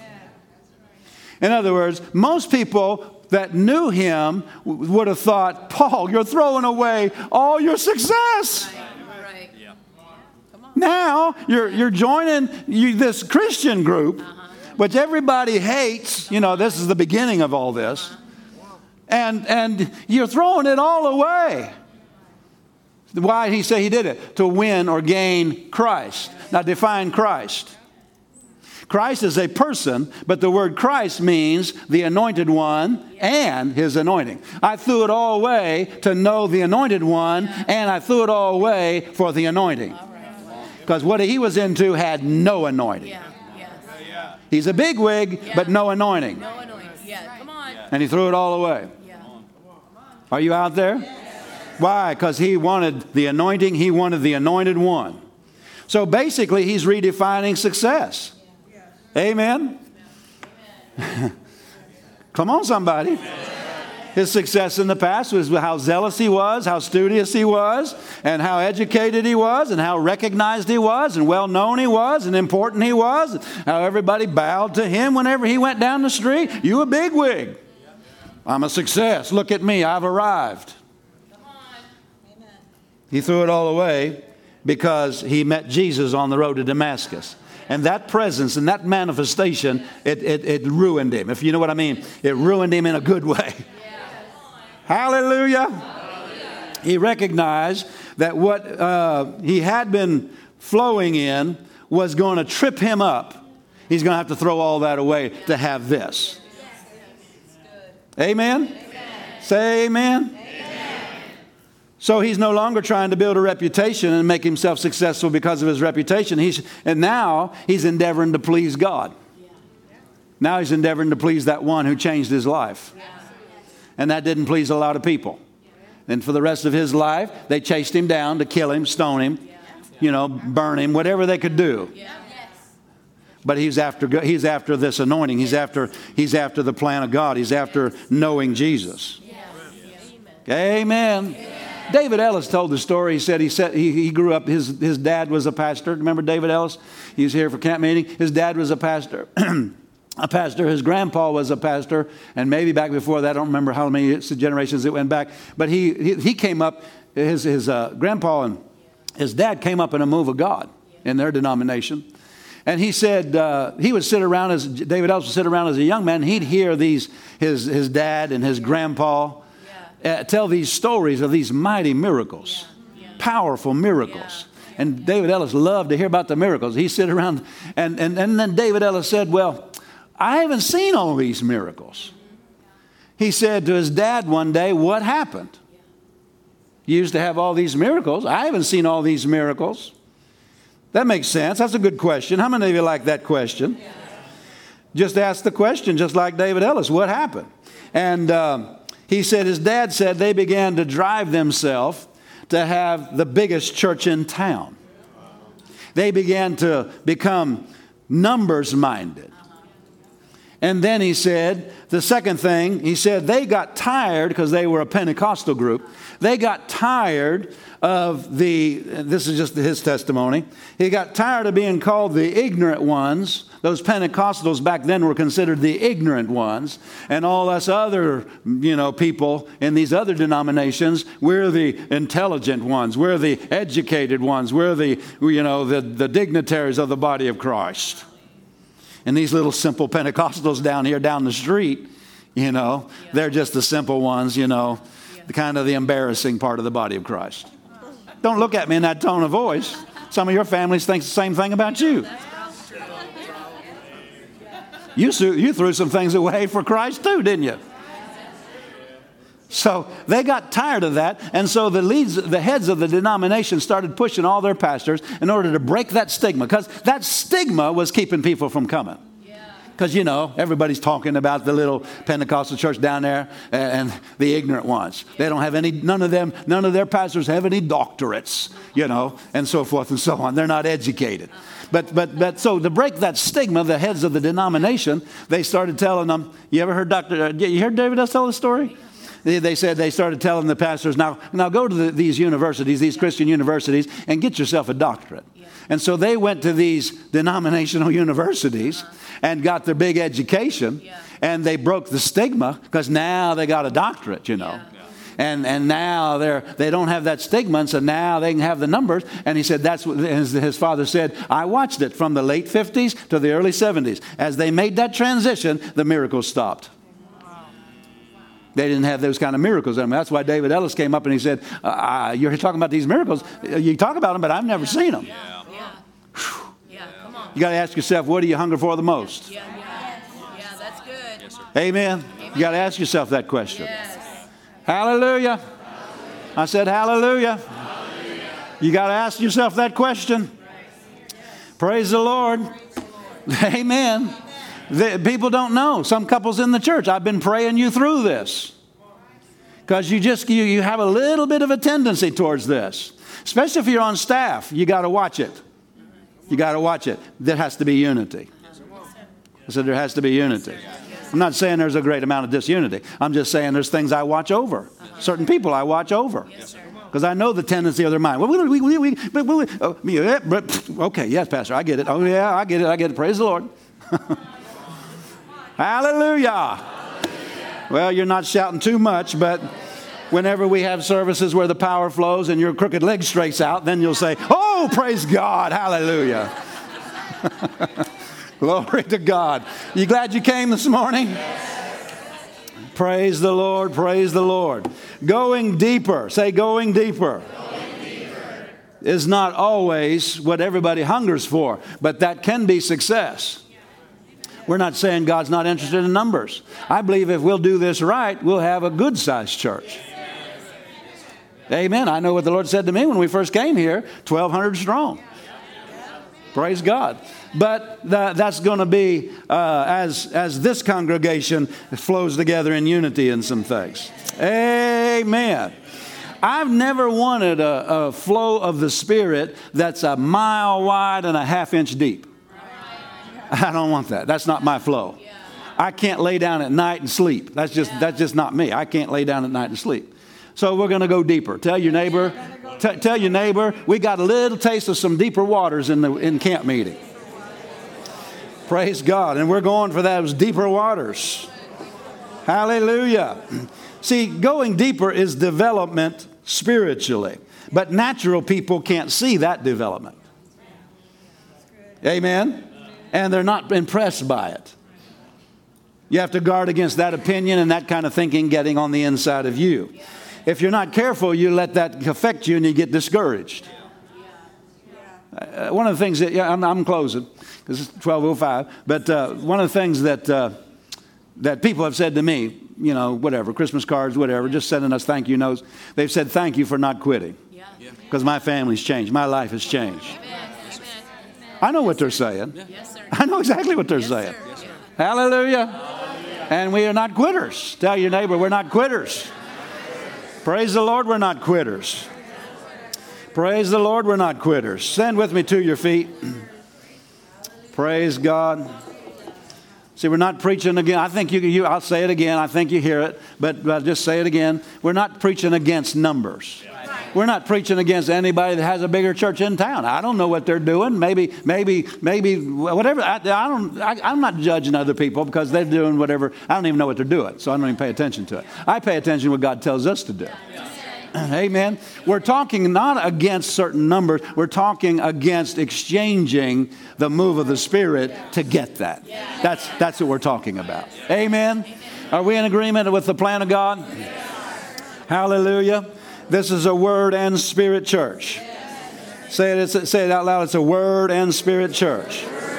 Speaker 1: In other words, most people that knew him would have thought, Paul, you're throwing away all your success. Now you're you're joining you, this Christian group, uh-huh. which everybody hates. You know, this is the beginning of all this. Uh-huh. And and you're throwing it all away. Why did he say he did it? To win or gain Christ. Now define Christ. Christ is a person, but the word Christ means the anointed one and his anointing. I threw it all away to know the anointed one, and I threw it all away for the anointing. Because what he was into had no anointing. Yeah, yeah. He's a bigwig, yeah. but no anointing.
Speaker 3: No anointing. Yeah, come on.
Speaker 1: And he threw it all away. Yeah. Are you out there? Yes. Why? Because he wanted the anointing. He wanted the anointed one. So basically, he's redefining success. Yes. Amen? Amen. Come on, somebody. His success in the past was how zealous he was, how studious he was, and how educated he was, and how recognized he was, and well known he was, and important he was, how everybody bowed to him whenever he went down the street. You a bigwig. I'm a success. Look at me. I've arrived. Come on. Amen. He threw it all away because he met Jesus on the road to Damascus. And that presence and that manifestation, it, it, it ruined him. If you know what I mean. It ruined him in a good way. Hallelujah. Hallelujah. He recognized that what uh, he had been flowing in was going to trip him up. He's going to have to throw all that away to have this. Amen? Amen. Say amen. Amen. So he's no longer trying to build a reputation and make himself successful because of his reputation. He's, and now he's endeavoring to please God. Now he's endeavoring to please that one who changed his life. And that didn't please a lot of people. And for the rest of his life, they chased him down to kill him, stone him, you know, burn him, whatever they could do. But he's after he's after this anointing. He's after he's after the plan of God. He's after knowing Jesus. Amen. Amen. David Ellis told the story. He said he said he, he grew up. His his dad was a pastor. Remember David Ellis? He was here for camp meeting. His dad was a pastor. A pastor, his grandpa was a pastor, and maybe back before that, I don't remember how many generations it went back, but he he, he came up, his, his uh, grandpa and his dad came up in a move of God in their denomination. And he said uh, he would sit around, as David Ellis would sit around as a young man, and he'd hear these, his, his dad and his grandpa uh, tell these stories of these mighty miracles, powerful miracles. And David Ellis loved to hear about the miracles. He'd sit around, and, and, and then David Ellis said, well, I haven't seen all these miracles. He said to his dad one day, what happened? You used to have all these miracles. I haven't seen all these miracles. That makes sense. That's a good question. How many of you like that question? Just ask the question, just like David Ellis. What happened? And um, he said his dad said they began to drive themselves to have the biggest church in town. They began to become numbers minded. And then he said, the second thing, he said they got tired because they were a Pentecostal group. They got tired of the, this is just his testimony. He got tired of being called the ignorant ones. Those Pentecostals back then were considered the ignorant ones. And all us other, you know, people in these other denominations, we're the intelligent ones. We're the educated ones. We're the, you know, the, the dignitaries of the body of Christ. And these little simple Pentecostals down here, down the street, you know, yeah. they're just the simple ones, you know, yeah. the kind of the embarrassing part of the body of Christ. Don't look at me in that tone of voice. Some of your families think the same thing about you. You, you threw some things away for Christ too, didn't you? So they got tired of that, and so the leads, the heads of the denomination started pushing all their pastors in order to break that stigma, because that stigma was keeping people from coming. Because, you know, everybody's talking about the little Pentecostal church down there and, and the ignorant ones. They don't have any, none of them, none of their pastors have any doctorates, you know, and so forth and so on. They're not educated. But, but, but so to break that stigma, the heads of the denomination, they started telling them, you ever heard Doctor, you heard David Ellis tell the story? They said they started telling the pastors, now, now go to the, these universities, these Christian universities, and get yourself a doctorate. Yeah. And so they went to these denominational universities and got their big education, yeah. and they broke the stigma because now they got a doctorate, you know. Yeah. And and now they're they don't have that stigma, and so now they can have the numbers. And he said that's what his, his father said. I watched it from the late fifties to the early seventies. As they made that transition, the miracles stopped. They didn't have those kind of miracles. I mean, that's why David Ellis came up and he said, uh, you're talking about these miracles. You talk about them, but I've never seen them.
Speaker 3: Yeah. Yeah. Yeah. Come on.
Speaker 1: You got to ask yourself, what do you hunger for the most?
Speaker 3: Yeah, yeah. Yeah, that's good. Yes,
Speaker 1: Amen. Amen. You got to ask yourself that question.
Speaker 3: Yes.
Speaker 1: Hallelujah. Hallelujah. I said hallelujah. Hallelujah. You got to ask yourself that question. Praise the Lord. Amen. The, people don't know. Some couples in the church, I've been praying you through this. Because you just, you, you have a little bit of a tendency towards this. Especially if you're on staff, you got to watch it. You got to watch it. There has to be unity. I said there has to be unity. I'm not saying there's a great amount of disunity. I'm just saying there's things I watch over. Certain people I watch over. Because I know the tendency of their mind. Well, we, we, we, we, we, oh, yeah, but, okay, yes, Pastor, I get it. Oh, yeah, I get it. I get it. Praise the Lord. Hallelujah. Hallelujah. Well, you're not shouting too much, but whenever we have services where the power flows and your crooked leg straightens out, then you'll say, oh, praise God. Hallelujah. Glory to God. You glad you came this morning? Yes. Praise the Lord. Praise the Lord. Going deeper. Say going deeper. Going deeper. Is not always what everybody hungers for, but that can be success. We're not saying God's not interested in numbers. I believe if we'll do this right, we'll have a good-sized church. Amen. I know what the Lord said to me when we first came here, twelve hundred strong. Praise God. But that, that's going to be, uh, as, as this congregation flows together in unity in some things. Amen. I've never wanted a, a flow of the Spirit that's a mile wide and a half inch deep. I don't want that. That's not my flow. I can't lay down at night and sleep. That's just that's just not me. I can't lay down at night and sleep. So we're going to go deeper. Tell your neighbor, t- tell your neighbor, we got a little taste of some deeper waters in the in camp meeting. Praise God. And we're going for those deeper waters. Hallelujah. See, going deeper is development spiritually, but natural people can't see that development. Amen. And they're not impressed by it. You have to guard against that opinion and that kind of thinking getting on the inside of you. If you're not careful, you let that affect you and you get discouraged. uh, one of the things that, yeah, I'm, I'm closing because it's twelve oh five, but uh, one of the things that uh, that people have said to me, you know, whatever, Christmas cards, whatever, just sending us thank you notes, they've said thank you for not quitting because my family's changed. My life has changed.
Speaker 3: Amen.
Speaker 1: I know what they're saying.
Speaker 3: Yes, sir.
Speaker 1: I know exactly what they're
Speaker 3: Yes,
Speaker 1: saying.
Speaker 3: sir. Yes, sir.
Speaker 1: Hallelujah. And we are not quitters. Tell your neighbor, we're not quitters. Praise the Lord, we're not quitters. Praise the Lord, we're not quitters. Stand with me to your feet. Praise God. See, we're not preaching again. I think you, you I'll say it again. I think you hear it, but I'll just say it again. We're not preaching against numbers. We're not preaching against anybody that has a bigger church in town. I don't know what they're doing. Maybe, maybe, maybe, whatever. I, I don't. I, I'm not judging other people because they're doing whatever. I don't even know what they're doing, so I don't even pay attention to it. I pay attention to what God tells us to do. Amen. We're talking not against certain numbers. We're talking against exchanging the move of the Spirit to get that. That's that's what we're talking about. Amen. Are we in agreement with the plan of God? Hallelujah. This is a Word and Spirit church. Say it, say it out loud. It's a Word and Spirit church.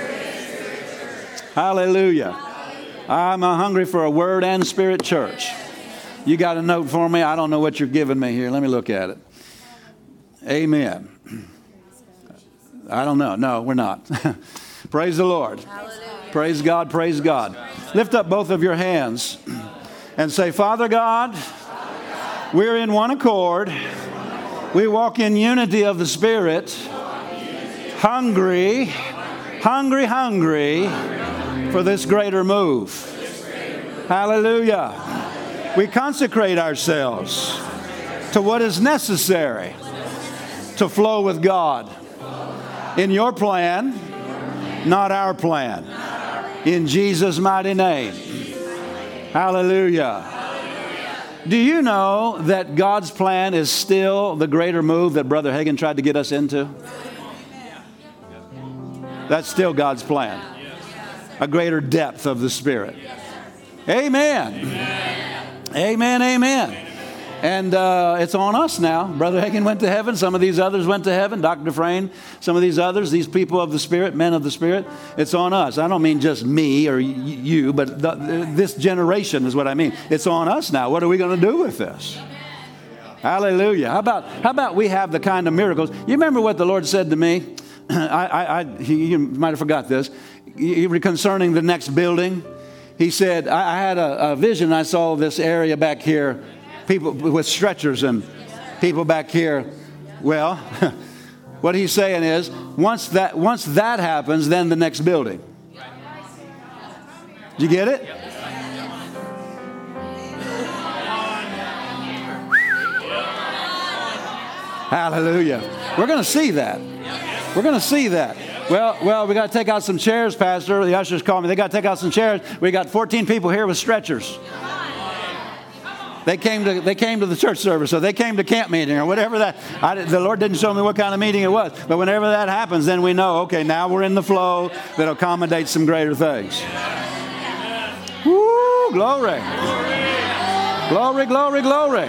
Speaker 1: Hallelujah. I'm hungry for a Word and Spirit church. You got a note for me? I don't know what you're giving me here. Let me look at it. Amen. I don't know. No, we're not. Praise the Lord. Hallelujah. Praise God. Praise God. Lift up both of your hands and say, Father God, we're in one accord. We walk in unity of the Spirit. Hungry, hungry, hungry for this greater move. Hallelujah. We consecrate ourselves to what is necessary to flow with God in your plan, not our plan. In Jesus' mighty name. Hallelujah. Do you know that God's plan is still the greater move that Brother Hagin tried to get us into? That's still God's plan. A greater depth of the Spirit. Amen. Amen, amen. And uh, it's on us now. Brother Hagin went to heaven. Some of these others went to heaven. Doctor Dufresne, some of these others, these people of the Spirit, men of the Spirit. It's on us. I don't mean just me or y- you, but the, this generation is what I mean. It's on us now. What are we going to do with this? Hallelujah. How about how about we have the kind of miracles? You remember what the Lord said to me? I, I, I he, you might have forgot this. He, concerning the next building. He said, I, I had a, a vision. I saw this area back here. People with stretchers and people back here. Well, what he's saying is, once that once that happens, then the next building. Did you get it? Hallelujah. We're going to see that. We're going to see that. Well, well, we got to take out some chairs, Pastor. The ushers called me. They got to take out some chairs. We got fourteen people here with stretchers. They came to they came to the church service, so they came to camp meeting or whatever that. I, the Lord didn't show me what kind of meeting it was, but whenever that happens, then we know. Okay, now we're in the flow that accommodates some greater things. Woo! Glory, glory, glory, glory.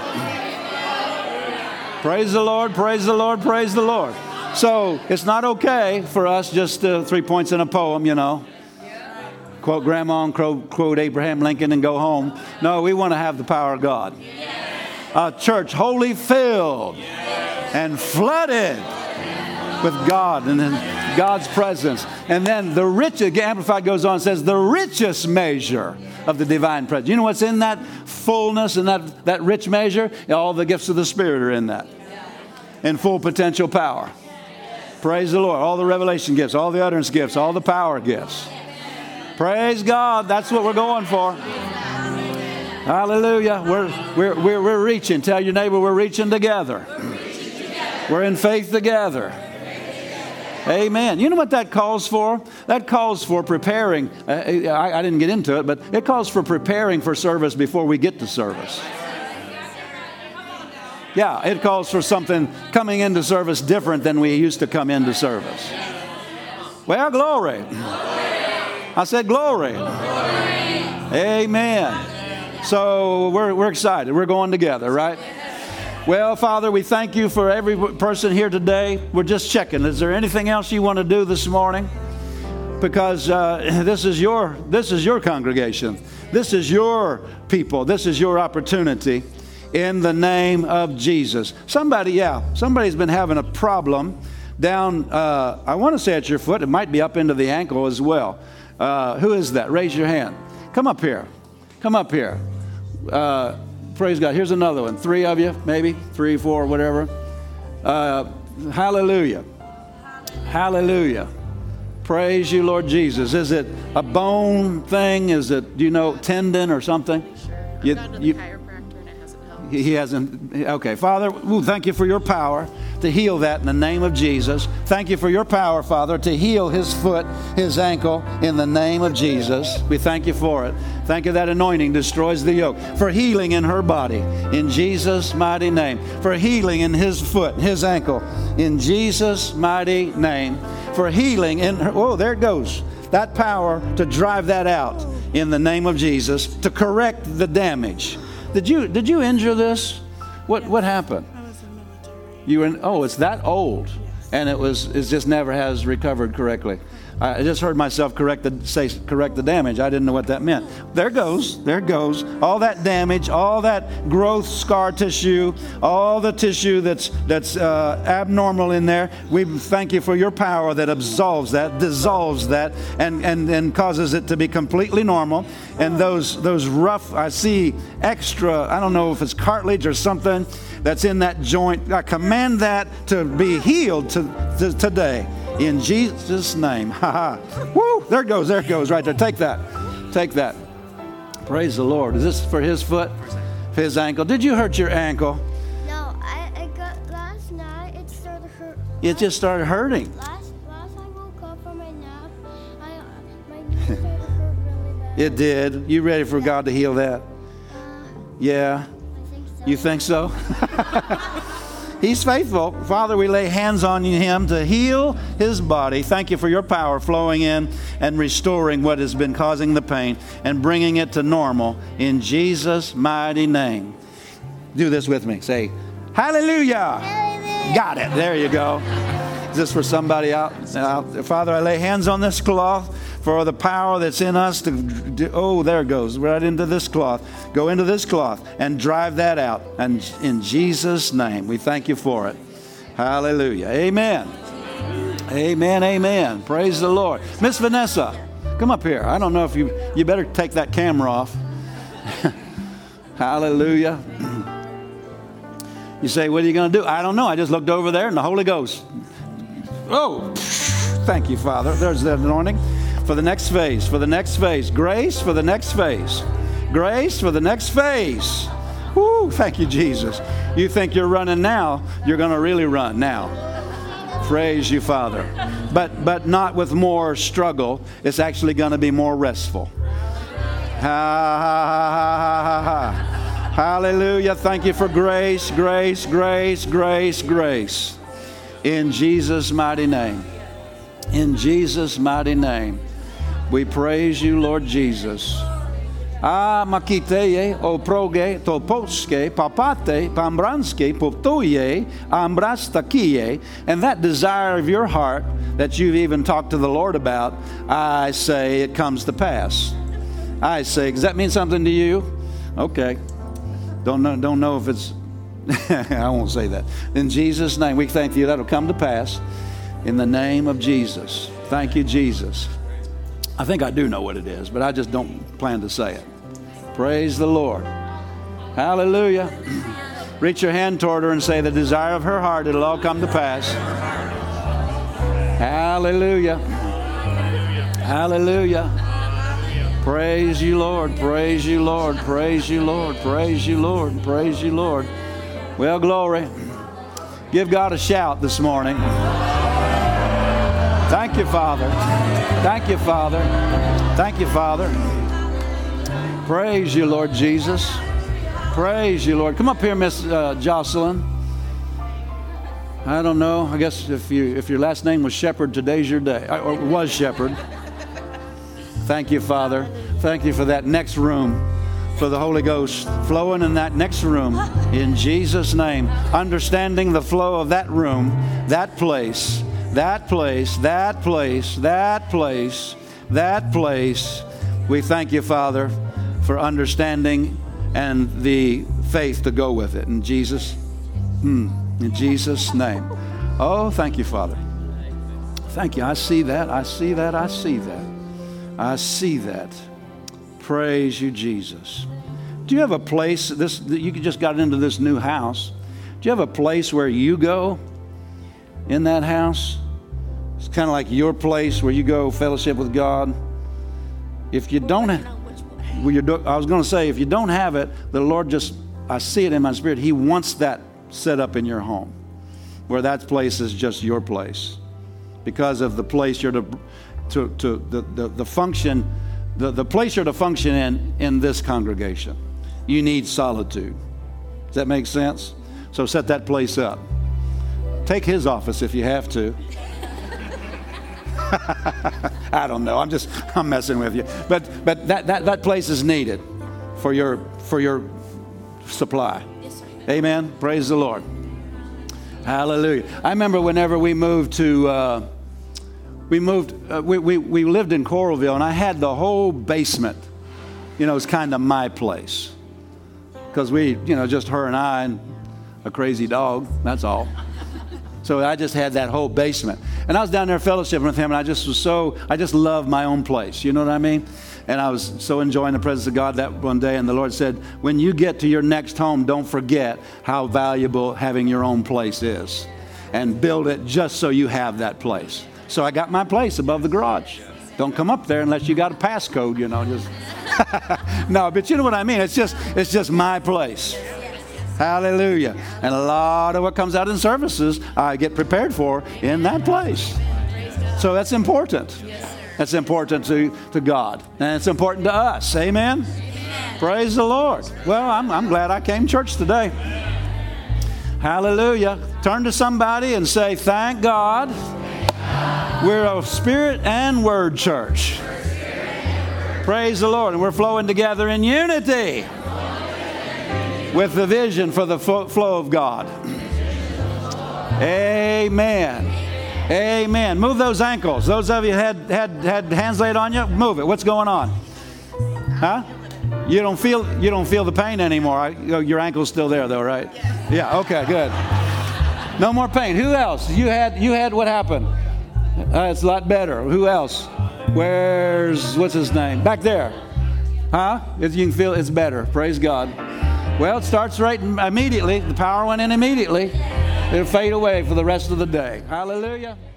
Speaker 1: Praise the Lord! Praise the Lord! Praise the Lord! So it's not okay for us just uh, three points in a poem, you know. Quote Grandma and quote, quote Abraham Lincoln and go home. No, we want to have the power of God. A church wholly filled and flooded with God and in God's presence. And then the rich, Amplified goes on and says, the richest measure of the divine presence. You know what's in that fullness and that, that rich measure? All the gifts of the Spirit are in that. In full potential power. Praise the Lord. All the revelation gifts, all the utterance gifts, all the power gifts. Praise God. That's what we're going for. Hallelujah. We're, we're, we're, we're reaching. Tell your neighbor we're reaching together. We're in faith together. Amen. You know what that calls for? That calls for preparing. Uh, I, I didn't get into it, but it calls for preparing for service before we get to service. Yeah, it calls for something coming into service different than we used to come into service. Well, glory. I said glory. Glory. Amen. So we're we're excited. We're going together, right? Well, Father, we thank you for every person here today. We're just checking. Is there anything else you want to do this morning? Because uh, this is your this is your congregation. This is your people. This is your opportunity. In the name of Jesus. Somebody, yeah, somebody's been having a problem down, uh, I want to say at your foot. It might be up into the ankle as well. Uh, who is that? Raise your hand. Come up here. Come up here. Uh, praise God. Here's another one. Three of you, maybe. Three, four, whatever. Uh, hallelujah. Hallelujah. Praise you, Lord Jesus. Is it a bone thing? Is it, do you know, tendon or something?
Speaker 4: Sure.
Speaker 1: You,
Speaker 4: I've gone to the
Speaker 1: you,
Speaker 4: chiropractor and it hasn't helped.
Speaker 1: He hasn't. Okay, Father, ooh, thank you for your power to heal that in the name of Jesus. Thank you for your power, Father, to heal his foot, his ankle, in the name of Jesus. We thank you for it. Thank you that anointing destroys the yoke. For healing in her body, in Jesus' mighty name. For healing in his foot, his ankle, in Jesus' mighty name. For healing in her, oh, there it goes. That power to drive that out in the name of Jesus, to correct the damage. Did you did you injure this? What what happened?
Speaker 5: I was in military.
Speaker 1: You were in, oh, it's that old, and it was it just never has recovered correctly. I just heard myself correct the say correct the damage. I didn't know what that meant. There goes, there goes. All that damage, all that growth, scar tissue, all the tissue that's that's uh, abnormal in there. We thank you for your power that absolves that, dissolves that, and and and causes it to be completely normal. And those those rough, I see extra. I don't know if it's cartilage or something that's in that joint. I command that to be healed to, to today. In Jesus' name. Ha ha. Woo! There it goes. There it goes right there. Take that. Take that. Praise the Lord. Is this for his foot? His ankle. Did you hurt your ankle?
Speaker 5: No, I, I got last night. It started hurt.
Speaker 1: It just started hurting.
Speaker 5: Last last I woke up from my nap, I my knee started to hurt really bad.
Speaker 1: It did. You ready for God to heal that?
Speaker 5: Uh,
Speaker 1: Yeah.
Speaker 5: I think so.
Speaker 1: You think so? He's faithful. Father, we lay hands on him to heal his body. Thank you for your power flowing in and restoring what has been causing the pain and bringing it to normal in Jesus' mighty name. Do this with me. Say, hallelujah.
Speaker 5: Hallelujah.
Speaker 1: Got it. There you go. Is this for somebody out? out? Father, I lay hands on this cloth for the power that's in us to, do, oh, there it goes, right into this cloth. Go into this cloth and drive that out. And in Jesus' name, we thank you for it. Hallelujah. Amen. Amen, amen. Praise the Lord. Miss Vanessa, come up here. I don't know if you, you better take that camera off. Hallelujah. You say, what are you going to do? I don't know. I just looked over there and the Holy Ghost. Oh, thank you, Father. There's that anointing. For the next phase, for the next phase. Grace for the next phase. Grace for the next phase. Woo, thank you, Jesus. You think you're running now, you're going to really run now. Praise you, Father. But but not with more struggle. It's actually going to be more restful. Ha, ha, ha, ha, ha, ha. Hallelujah. Thank you for grace, grace, grace, grace, grace. In Jesus' mighty name. In Jesus' mighty name. We praise you, Lord Jesus. Ah, makiteye, oproge, toposke, papate, pambranske, poptoye, ambrastakiye. And that desire of your heart that you've even talked to the Lord about, I say it comes to pass. I say, does that mean something to you? Okay. Don't know, don't know if it's, I won't say that. In Jesus' name, we thank you that'll come to pass. In the name of Jesus. Thank you, Jesus. I think I do know what it is, but I just don't plan to say it. Praise the Lord. Hallelujah. Reach your hand toward her and say, the desire of her heart, it'll all come to pass. Hallelujah. Hallelujah. Praise you, Lord. Praise you, Lord. Praise you, Lord. Praise you, Lord. Praise you, Lord. Well, glory. Give God a shout this morning. Thank you, Father. Thank you, Father. Thank you, Father. Praise you, Lord Jesus. Praise you, Lord. Come up here, Miss uh, Jocelyn. I don't know. I guess if you if your last name was Shepherd, today's your day. Or was Shepherd. Thank you, Father. Thank you for that next room for the Holy Ghost flowing in that next room in Jesus' name. Understanding the flow of that room, that place, that place, that place, that place, that place. We thank you, Father, for understanding and the faith to go with it. In Jesus, mm, in Jesus' name. Oh, thank you, Father. Thank you. I see that. I see that. I see that. I see that. Praise you, Jesus. Do you have a place, this you just got into this new house. Do you have a place where you go in that house? It's kind of like your place where you go fellowship with God. If you don't have, well, you're, I was going to say, if you don't have it, the Lord just, I see it in my spirit. He wants that set up in your home, where that place is just your place. Because of the place you're to, to, to the, the, the function, the, the place you're to function in, in this congregation. You need solitude. Does that make sense? So set that place up. Take his office if you have to. I don't know. I'm just, I'm messing with you. But but that, that, that place is needed for your for your supply. Amen. Praise the Lord. Hallelujah. I remember whenever we moved to, uh, we moved, uh, we, we, we lived in Coralville, and I had the whole basement. You know, it's kind of my place. Because we, you know, just her and I and a crazy dog, that's all. So I just had that whole basement. And I was down there fellowshipping with him, and I just was so, I just loved my own place. You know what I mean? And I was so enjoying the presence of God that one day, and the Lord said, when you get to your next home, don't forget how valuable having your own place is. And build it just so you have that place. So I got my place above the garage. Don't come up there unless you got a passcode, you know, just... No, but you know what I mean. It's just it's just my place. Hallelujah. And a lot of what comes out in services, I get prepared for in that place. So that's important. That's important to, to God. And it's important to us. Amen? Praise the Lord. Well, I'm, I'm glad I came to church today. Hallelujah. Turn to somebody and say, thank God we're a spirit and word church. Praise the Lord. And we're flowing together in unity with the vision for the flow of God. Amen. Amen. Move those ankles. Those of you had, had, had hands laid on you, move it. What's going on? Huh? You don't feel you don't feel the pain anymore. Your ankle's still there though, right? Yeah, okay, good. No more pain. Who else? You had you had what happened? Uh, it's a lot better. Who else? Where's, what's his name? Back there. Huh? You can feel it's better. Praise God. Well, it starts right immediately. The power went in immediately. It'll fade away for the rest of the day. Hallelujah.